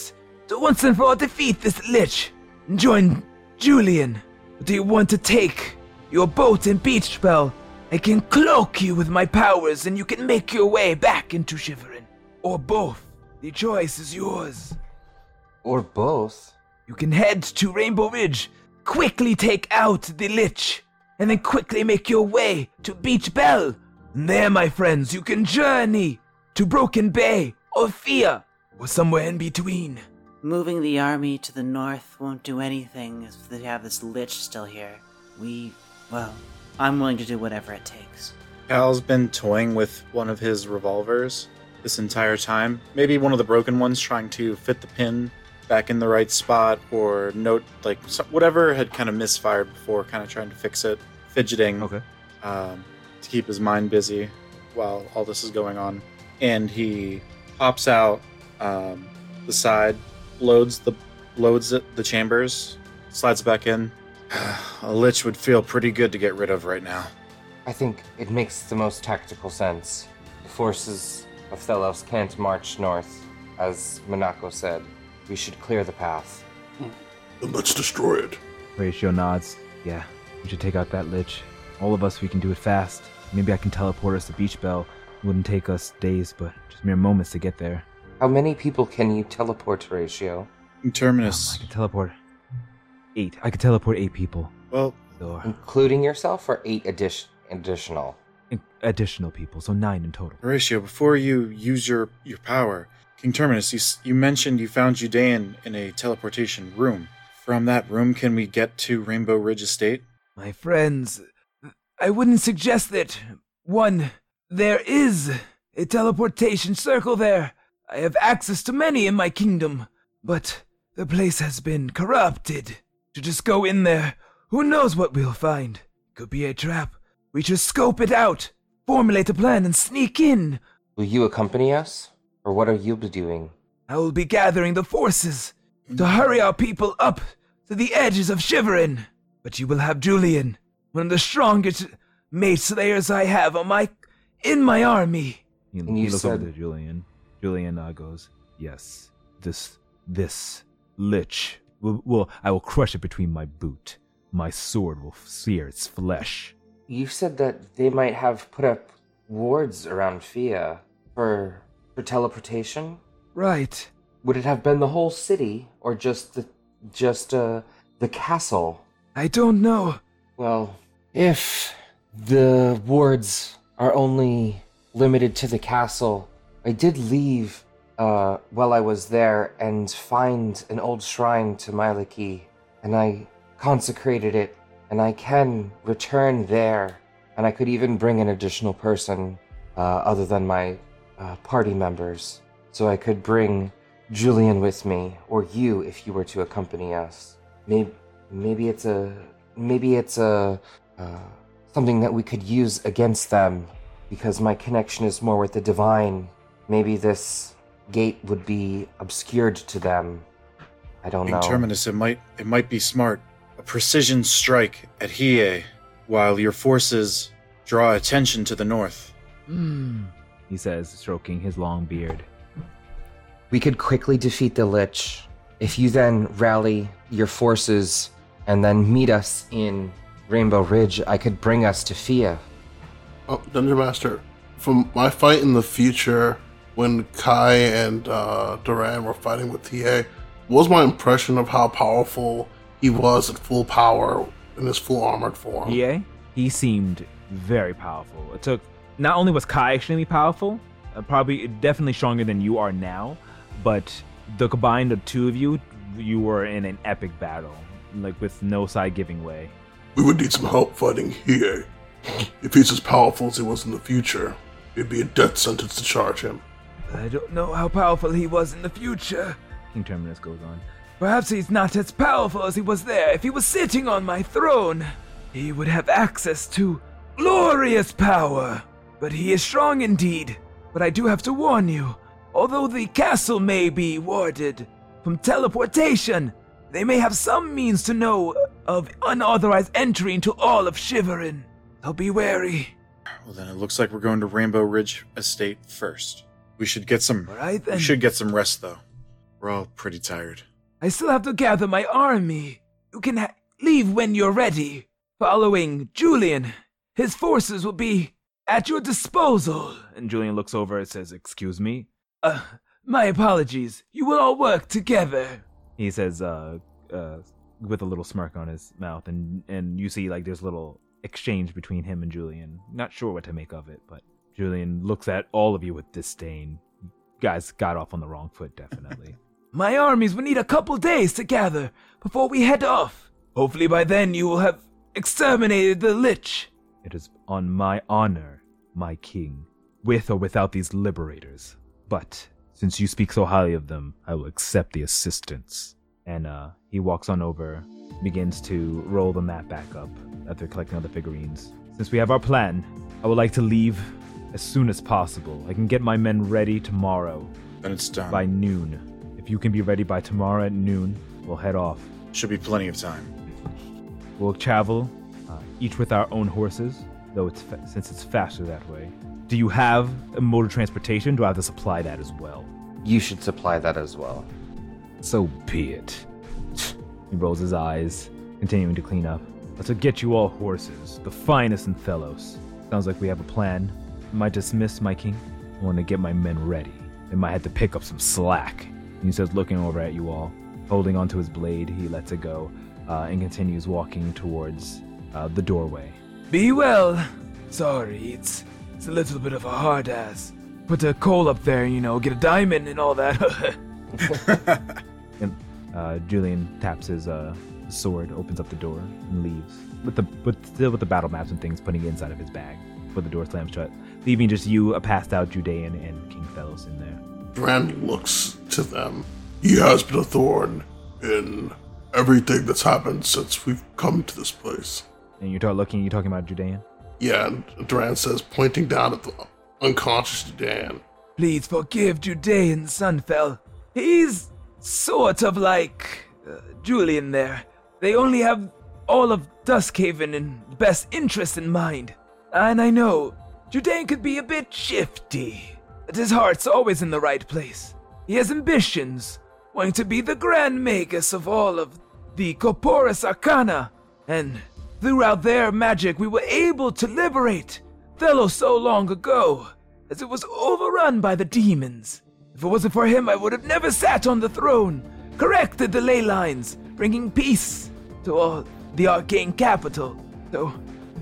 to once and for all defeat this lich and join Julian? Or do you want to take your boat and beach spell? I can cloak you with my powers and you can make your way back into Shiverin. Or both. The choice is yours. Or both. You can head to Rainbow Ridge, quickly take out the lich, and then quickly make your way to Beach Bell. And there, my friends, you can journey to Broken Bay or Fia, or somewhere in between. Moving the army to the north won't do anything if they have this lich still here. We, well, I'm willing to do whatever it takes. Cal's been toying with one of his revolvers this entire time. Maybe one of the broken ones, trying to fit the pin back in the right spot, or note, like, so- whatever had kind of misfired before, kind of trying to fix it, fidgeting. Okay. Um, to keep his mind busy while all this is going on. And he pops out um, the side, loads the loads it, the chambers, slides it back in. A lich would feel pretty good to get rid of right now. I think it makes the most tactical sense. The forces of Thelos can't march north, as Minako said. We should clear the path. Then let's destroy it. Horatio nods. Yeah, we should take out that lich. All of us, we can do it fast. Maybe I can teleport us to Beach Bell. It wouldn't take us days, but just mere moments to get there. How many people can you teleport, Horatio? Terminus. I could teleport eight. I could teleport eight people. Well, So, Including yourself, or eight addi- additional? in- additional people, so nine in total. Horatio, before you use your, your power, King Terminus, you, s- you mentioned you found Judean in a teleportation room. From that room, can we get to Rainbow Ridge Estate? My friends, I wouldn't suggest it. One, there is a teleportation circle there. I have access to many in my kingdom, but the place has been corrupted. To just go in there, who knows what we'll find? Could be a trap. We should scope it out, formulate a plan, and sneak in. Will you accompany us? Or what are you doing? I will be gathering the forces to hurry our people up to the edges of Shiverin. But you will have Julian, one of the strongest mate slayers I have on my in my army. He, And he you looks said- over to Julian. Julian uh, goes, "Yes, this this lich. Will, will I will crush it between my boot. My sword will sear its flesh." You said that they might have put up wards around Fia for for teleportation. Right. Would it have been the whole city, or just the just uh the castle? I don't know. Well, if the wards are only limited to the castle, I did leave uh, while I was there and find an old shrine to Myliki, and I consecrated it, and I can return there, and I could even bring an additional person uh, other than my uh, party members, so I could bring Julian with me, or you if you were to accompany us. Maybe, maybe it's a, maybe it's a, uh, something that we could use against them, because my connection is more with the divine. Maybe this gate would be obscured to them. I don't King know. Terminus, it might it might be smart. A precision strike at Hiei, while your forces draw attention to the north. Hmm, he says, stroking his long beard. We could quickly defeat the Lich. If you then rally your forces and then meet us in Rainbow Ridge, I could bring us to Fia. Oh, Dungeon Master, from my fight in the future, when Kai and uh, Duran were fighting with T A, what was my impression of how powerful he was at full power in his full armored form? Yeah, he seemed very powerful. It took, not only was Kai extremely powerful, uh, probably definitely stronger than you are now, but the combined of two of you, you were in an epic battle, like with no side giving way. We would need some help fighting Hiei. If he's as powerful as he was in the future, it'd be a death sentence to charge him. I don't know how powerful he was in the future, King Terminus goes on. Perhaps he's not as powerful as he was there. If he was sitting on my throne, he would have access to glorious power. But he is strong indeed. But I do have to warn you, although the castle may be warded from teleportation, they may have some means to know of unauthorized entry into all of Shiverin. So be wary. Well, then it looks like we're going to Rainbow Ridge Estate first. We should get some. All right then. We should get some rest, though. We're all pretty tired. I still have to gather my army. You can ha- leave when you're ready. Following Julian, his forces will be at your disposal. And Julian looks over and says, excuse me? Uh, my apologies. You will all work together. He says, uh, uh, with a little smirk on his mouth. And, and you see, like, there's a little exchange between him and Julian. Not sure what to make of it, but Julian looks at all of you with disdain. You guys got off on the wrong foot, definitely. My armies will need a couple days to gather before we head off. Hopefully by then you will have exterminated the Lich. It is on my honor, my king, with or without these liberators. But since you speak so highly of them, I will accept the assistance. And uh, he walks on over, begins to roll the map back up after collecting all the figurines. Since we have our plan, I would like to leave as soon as possible. I can get my men ready tomorrow. Then it's done. By noon. If you can be ready by tomorrow at noon, we'll head off. Should be plenty of time. We'll travel, uh, each with our own horses, though it's fa- since it's faster that way. Do you have a mode of transportation? Do I have to supply that as well? You should supply that as well. So be it. He rolls his eyes, continuing to clean up. Let's get you all horses, the finest in Thelos. Sounds like we have a plan. Am I dismissed, my king? I want to get my men ready. They might have to pick up some slack. He says, looking over at you all. Holding onto his blade, he lets it go uh, and continues walking towards uh, the doorway. Be well. Sorry, it's it's a little bit of a hard ass. Put a coal up there, you know, get a diamond and all that. And uh, Julian taps his uh, sword, opens up the door, and leaves. With the with still with the battle maps and things, putting it inside of his bag before the door slams shut, leaving just you, a passed out Judean, and King Thelos in there. Duran looks to them. He has been a thorn in everything that's happened since we've come to this place. And you're talk- looking, you're talking about Judean? Yeah, and Duran says, pointing down at the unconscious Judean. Please forgive Judean, Sunfell. He's sort of like uh, Julian there. They only have all of Duskhaven in best interest in mind. And I know Judean could be a bit shifty, but his heart's always in the right place. He has ambitions, wanting to be the Grand Magus of all of the Corporis Arcana, and throughout their magic we were able to liberate Thelos so long ago, as it was overrun by the demons. If it wasn't for him, I would have never sat on the throne, corrected the ley lines, bringing peace to all the arcane capital. So,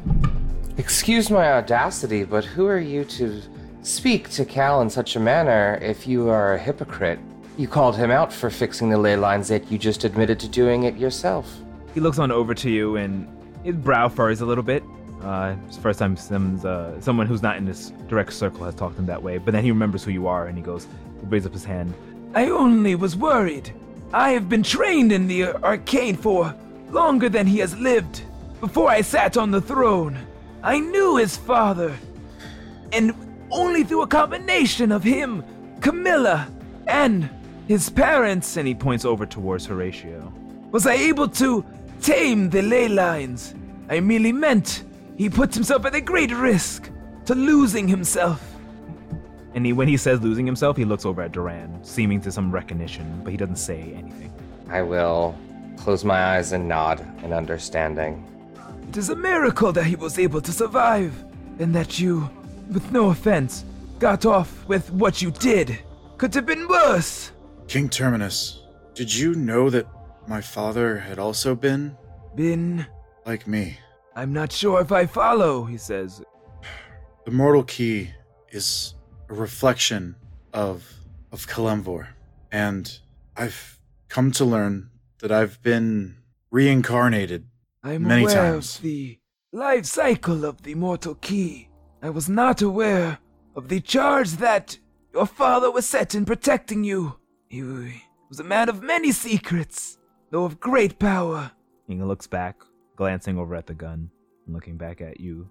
Excuse my audacity, but who are you to speak to Cal in such a manner if you are a hypocrite? You called him out for fixing the ley lines, yet you just admitted to doing it yourself. he looks on over to you, and his brow furrows a little bit. Uh, it's the first time someone's, uh, someone who's not in this direct circle has talked to him that way, but then he remembers who you are, and he goes, he raises up his hand. I only was worried. I have been trained in the arcane for longer than he has lived. Before I sat on the throne, I knew his father. And only through a combination of him, Camilla, and his parents, and he points over towards Horatio, was I able to tame the ley lines. I merely meant he puts himself at a great risk to losing himself. And he, when he says losing himself, he looks over at Duran, seeming to some recognition, but he doesn't say anything. I will close my eyes and nod in understanding. It is a miracle that he was able to survive, and that you, with no offense, got off with what you did. Could have been worse. King Terminus, did you know that my father had also been Been... like me? I'm not sure if I follow, he says. The Mortal Key is a reflection of of Kalemvor, and I've come to learn that I've been reincarnated I'm many aware times. of the life cycle of the Mortal Key. I was not aware of the charge that your father was set in protecting you. He was a man of many secrets, though of great power. He looks back, glancing over at the gun, and looking back at you.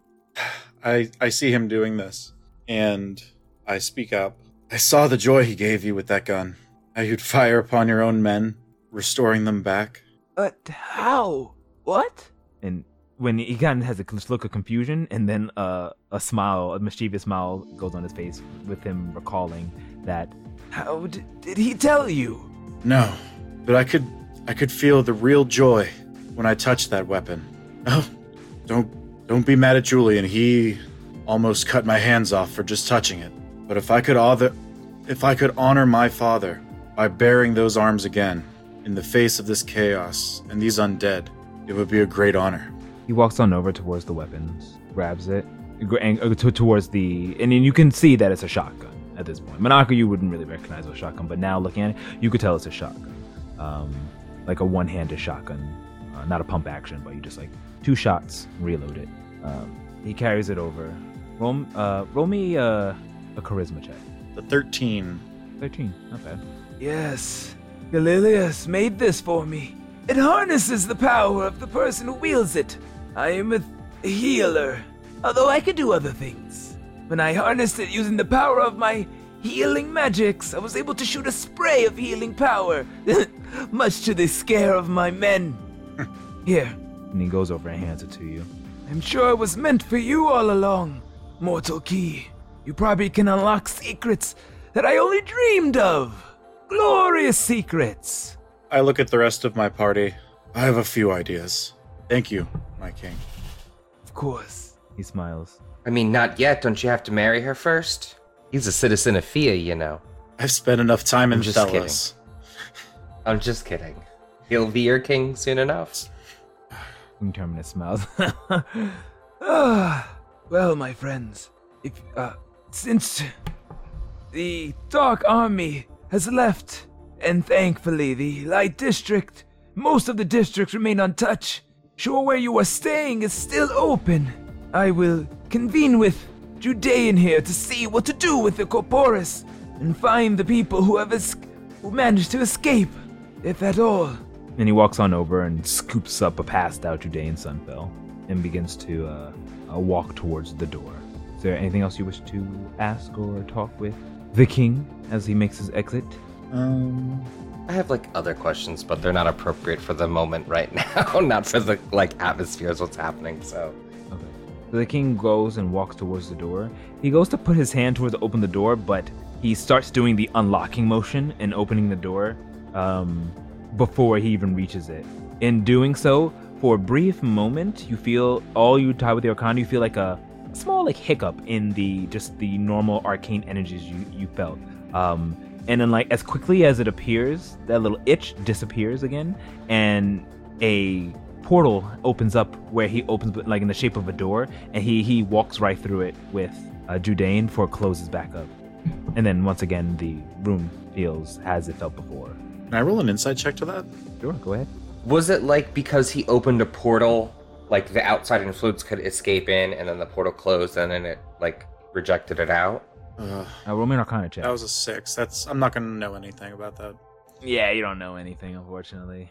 I I see him doing this, and I speak up. I saw the joy he gave you with that gun. How you'd fire upon your own men, restoring them back. But how? What? And when he kind of has a look of confusion, and then uh, a smile, a mischievous smile goes on his face with him recalling that. How d- did he tell you? No, but I could I could feel the real joy when I touched that weapon. Oh, don't don't be mad at Julian. He almost cut my hands off for just touching it. But if I could honor, if I could honor my father by bearing those arms again in the face of this chaos and these undead, it would be a great honor. He walks on over towards the weapons, grabs it, and uh, to, towards the, and then you can see that it's a shotgun at this point. Monaka, you wouldn't really recognize it as a shotgun, but now looking at it, you could tell it's a shotgun, um, like a one-handed shotgun, uh, not a pump action, but you just like two shots, reload it. Um, he carries it over. Roll, uh, roll me uh, a charisma check. The thirteen. thirteen, not bad. Yes, Galilius made this for me. It harnesses the power of the person who wields it. I am a, a healer, although I could do other things. When I harnessed it using the power of my healing magics, I was able to shoot a spray of healing power, much to the scare of my men. Here. And he goes over and hands it to you. I'm sure it was meant for you all along, Mortal Key. You probably can unlock secrets that I only dreamed of. Glorious secrets. I look at the rest of my party. I have a few ideas. Thank you, my king. Of course. He smiles. I mean, not yet. Don't you have to marry her first? He's a citizen of Fia, you know. I've spent enough time in I'm just Thelos. I'm just kidding. He'll be your king soon enough. Terminus smiles. Ah, well, my friends, if uh, since the Dark Army has left, and thankfully the Light District, most of the districts remain untouched. Sure, where you are staying is still open. I will convene with Judean here to see what to do with the Corporis and find the people who have es- who managed to escape, if at all. And he walks on over and scoops up a passed out Judean Sunfell and begins to uh, uh, walk towards the door. Is there anything else you wish to ask or talk with the king as he makes his exit? Um, I have like other questions, but they're not appropriate for the moment right now. Not for the like atmospheres, what's happening. So, okay. So the king goes and walks towards the door. He goes to put his hand towards to open the door, but he starts doing the unlocking motion and opening the door um, before he even reaches it. In doing so, for a brief moment, you feel all you tie with the Arcana. You feel like a small like hiccup in the just the normal arcane energies you you felt. Um, And then, like, as quickly as it appears, that little itch disappears again, and a portal opens up where he opens, like, in the shape of a door, and he he walks right through it with uh, Judean before it closes back up. And then, once again, the room feels as it felt before. can I roll an insight check to that? Sure, go ahead. was it like because he opened a portal, like the outside influence could escape in, and then the portal closed, and then it like rejected it out? Uh, Uh, roll me an Arcana check. that was a six. That's I'm not gonna know anything about that. Yeah, you don't know anything, unfortunately.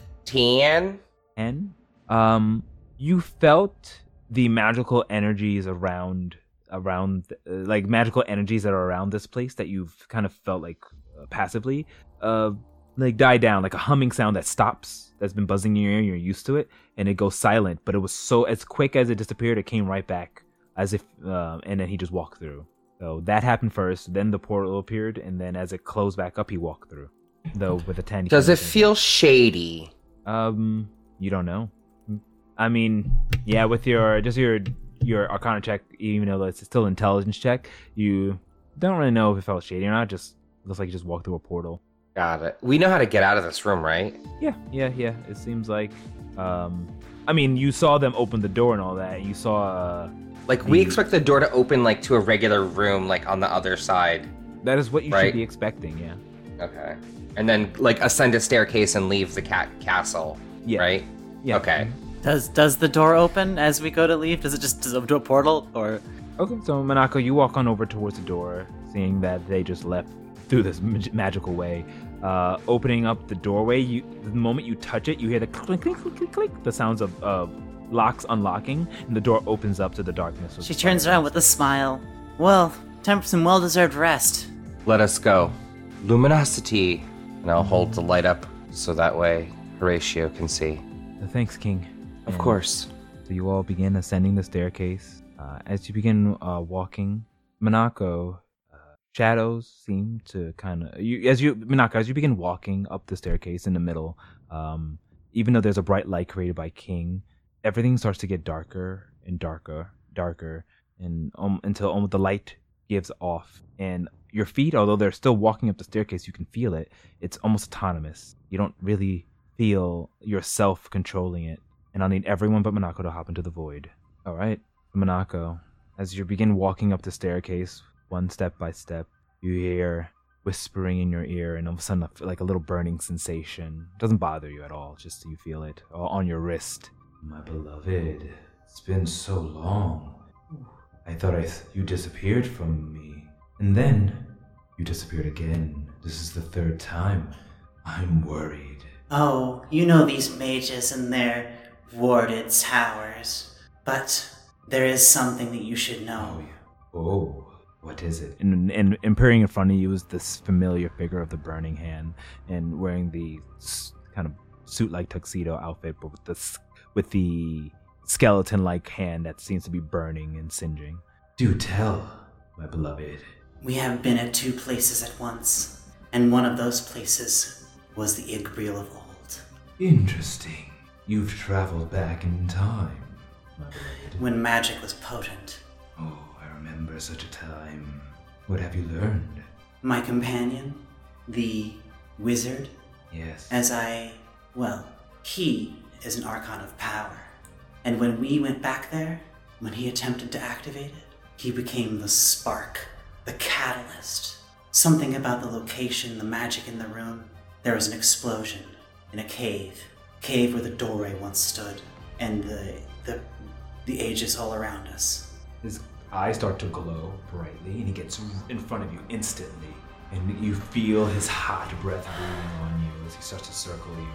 Ten? N. Um, you felt the magical energies around, around, uh, like magical energies that are around this place that you've kind of felt like uh, passively, uh, like die down, like a humming sound that stops, that's been buzzing in your ear, you're used to it, and it goes silent. But it was so as quick as it disappeared, it came right back, as if, uh, and then he just walked through. So that happened first, then the portal appeared, and then as it closed back up, he walked through. Though with a ten. Does it feel shady? Um, you don't know. I mean, yeah, with your just your your Arcana check, even though it's still intelligence check, you don't really know if it felt shady or not. Just looks like you just walked through a portal. Got it. We know how to get out of this room, right? Yeah, yeah, yeah. It seems like, um, I mean, you saw them open the door and all that. You saw, uh, Like, we the- expect the door to open, like, to a regular room, like, on the other side. that is what you Right. should be expecting. Yeah. Okay. And then, like, ascend a staircase and leave the cat castle, Yeah. right? Yeah. Okay. Does does the door open as we go to leave? Does it just does it do a portal or? Okay. So Monako, you walk on over towards the door, seeing that they just left through this mag- magical way. Uh, opening up the doorway, you the moment you touch it, you hear the click, click, click, click, click, the sounds of uh, locks unlocking, and the door opens up to the darkness. with She turns fire. around with a smile. Well, time for some well-deserved rest. Let us go. Luminosity. And I'll hold the light up so that way Horatio can see. Uh, Thanks, King. Of And course. So you all begin ascending the staircase. Uh, as you begin uh, walking, Monako, uh, shadows seem to kind of you as you Minako, as you begin walking up the staircase in the middle. Um, even though there's a bright light created by King, everything starts to get darker and darker, darker, and um, until um, the light gives off, and your feet, although they're still walking up the staircase, you can feel it. It's almost autonomous. You don't really feel yourself controlling it, and I'll need everyone but Minako to hop into the void. All right, Minako, as you begin walking up the staircase, one step by step, you hear whispering in your ear, and all of a sudden, like a little burning sensation. It doesn't bother you at all, just you feel it on your wrist. My beloved, it's been so long. I thought I th- you disappeared from me, and then you disappeared again. This is the third time. I'm worried. Oh, you know these mages and their warded towers. But there is something that you should know. Oh, yeah. Oh, what is it? And, and, and peering in front of you is this familiar figure of the Burning Hand, and wearing the s- kind of suit-like tuxedo outfit, but with the s- with the skeleton-like hand that seems to be burning and singeing. Do tell, my beloved. We have been at two places at once, and one of those places was the Igbriel of old. Interesting. You've traveled back in time, my beloved. When magic was potent. Oh, I remember such a time. What have you learned? My companion, the wizard, Yes. as I, well, he is an archon of power. And when we went back there, when he attempted to activate it, he became the spark, the catalyst. Something about the location, the magic in the room. There was an explosion in a cave, cave where the doorway once stood, and the the the ages all around us. His eyes start to glow brightly, and he gets in front of you instantly. And you feel his hot breath breathing on you as he starts to circle you.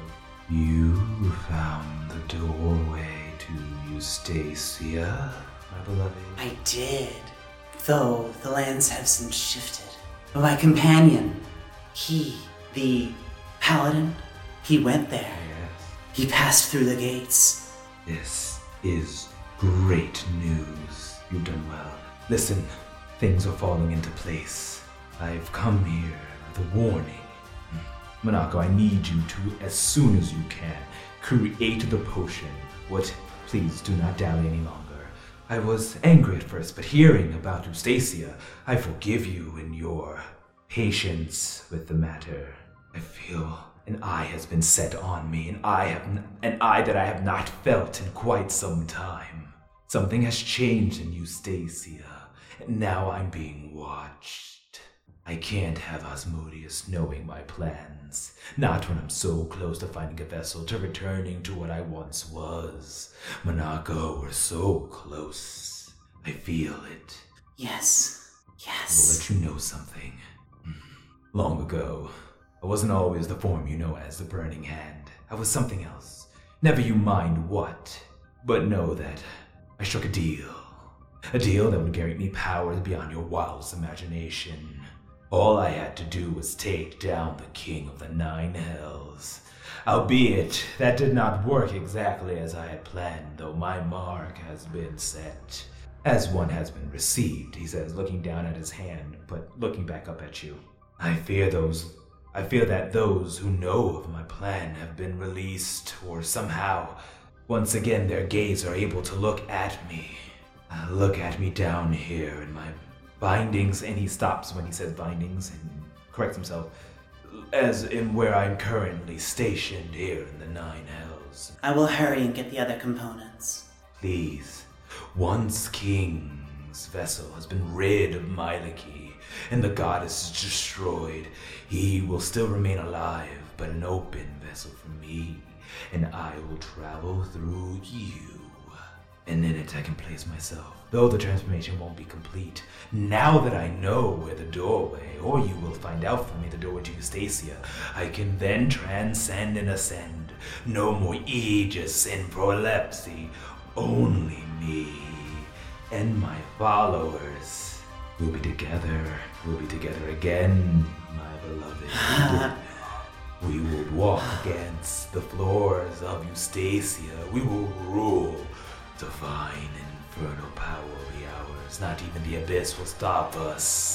You found the doorway to Eustacia, my beloved. I did, though the lands have since shifted. But my companion, he, the paladin, he went there. Yes. He passed through the gates. This is great news. You've done well. Listen, things are falling into place. I've come here with a warning. Minako, I need you to, as soon as you can, create the potion. What? Please do not dally any longer. I was angry at first, but hearing about Eustacia, I forgive you in your patience with the matter. I feel an eye has been set on me, an eye, have n- an eye that I have not felt in quite some time. Something has changed in Eustacia, and now I'm being watched. I can't have Asmodeus knowing my plans, not when I'm so close to finding a vessel, to returning to what I once was. Minako, we're so close. I feel it. Yes, I will yes. let you know something. Long ago, I wasn't always the form you know as the Burning Hand. I was something else. Never you mind what, but know that I struck a deal. A deal that would guarantee me powers beyond your wildest imagination. All I had to do was take down the King of the Nine Hells. Albeit, that did not work exactly as I had planned, though my mark has been set. As one has been received, he says, looking down at his hand, but looking back up at you. I fear those... I fear that those who know of my plan have been released, or somehow, once again their gaze are able to look at me. Uh, look at me down here in my bindings, and he stops when he says bindings and corrects himself, as in where I'm currently stationed here in the Nine Hells. I will hurry and get the other components. Please, once King's vessel has been rid of Myliki, and the goddess is destroyed, he will still remain alive, but an open vessel for me, and I will travel through you. And in it I can place myself, though the transformation won't be complete. Now that I know where the doorway, or you will find out for me the doorway to Eustacia, I can then transcend and ascend. No more Aegis and prolepsy, only me and my followers. We'll be together, we'll be together again, my beloved. We will walk against the floors of Eustacia. We will rule. Divine and infernal power will be ours. Not even the abyss will stop us.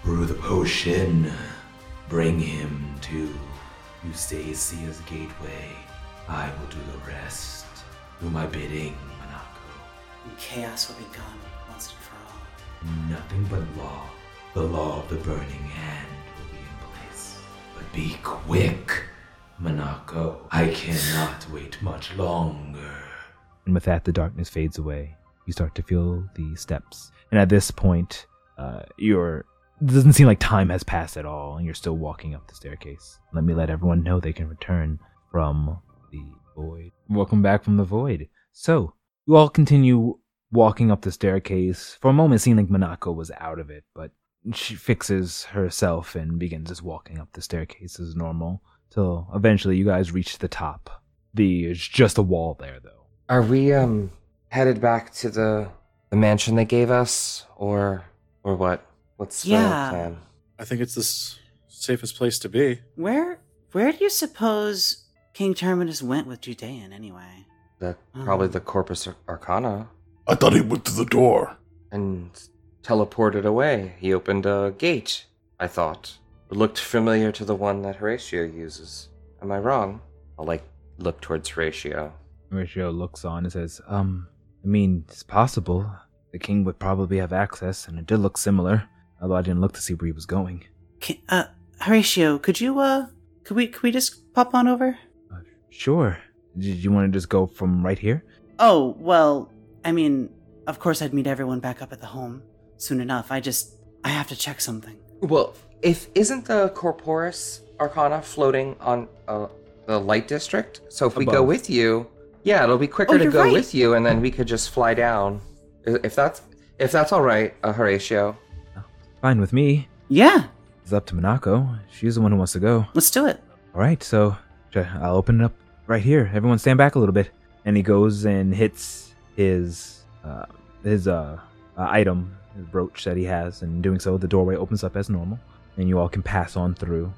brew the potion. Bring him to Eustasia's gateway. I will do the rest. Do my bidding, Monako. And chaos will be gone once and for all. Nothing but law. The law of the burning hand will be in place. But be quick, Monako. I cannot wait much longer. And with that, the darkness fades away. You start to feel the steps. And at this point, uh, you're... It doesn't seem like time has passed at all, and you're still walking up the staircase. Let me let everyone know they can return from the void. Welcome back from the void. So, you all continue walking up the staircase. For a moment, it seemed like Monako was out of it, but she fixes herself and begins just walking up the staircase as normal, till eventually you guys reach the top. The, it's just a wall there, though. Are we, um, headed back to the, the mansion they gave us, or, or what? What's the Yeah. plan? I think it's the s- safest place to be. Where where do you suppose King Terminus went with Judean anyway? The, Oh. Probably the Corpus Arcana. I thought he went to the door. And teleported away. He opened a gate, I thought. It looked familiar to the one that Horatio uses. Am I wrong? I'll, like, look towards Horatio. Horatio looks on and says, um, I mean, it's possible. The king would probably have access, and it did look similar. Although I didn't look to see where he was going. Can, uh, Horatio, could you, uh, could we, could we just pop on over? Uh, sure. Did you want to just go from right here? Oh, well, I mean, of course I'd meet everyone back up at the home soon enough. I just, I have to check something. Well, if isn't the Corporus Arcana floating on uh, the Light District? So if we go Above. with you, yeah, it'll be quicker Oh, to you're go right. with you, and then we could just fly down. If that's if that's all right, uh, Horatio. Fine with me. Yeah, It's up to Monako. She's the one who wants to go. let's do it. All right, so I'll open it up right here. Everyone stand back a little bit. And he goes and hits his uh, his uh, uh, item, his brooch that he has. And in doing so, the doorway opens up as normal. And you all can pass on through.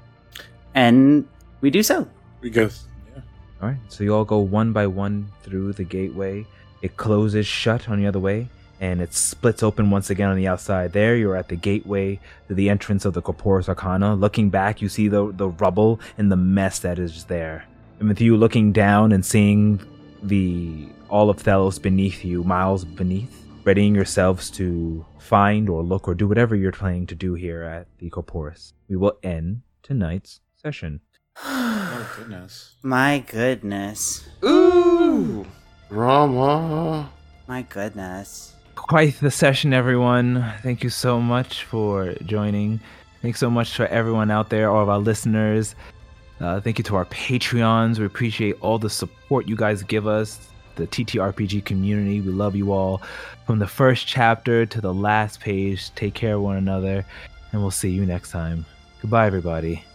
And we do so. We go. Yeah. All right, so you all go one by one through the gateway. It closes shut on the other way, and it splits open once again on the outside. There, you're at the gateway to the entrance of the Corporus Arcana. Looking back, you see the the rubble and the mess that is there. And with you looking down and seeing the all of Thelos beneath you, miles beneath, readying yourselves to find or look or do whatever you're planning to do here at the Corporus, we will end tonight's session. Oh goodness. My goodness. Ooh! Drama. My goodness. Quite the session, everyone. Thank you so much for joining. Thanks so much to everyone out there, all of our listeners. Uh, thank you to our Patreons. We appreciate all the support you guys give us. The T T R P G community. We love you all. From the first chapter to the last page, take care of one another. And we'll see you next time. Goodbye, everybody.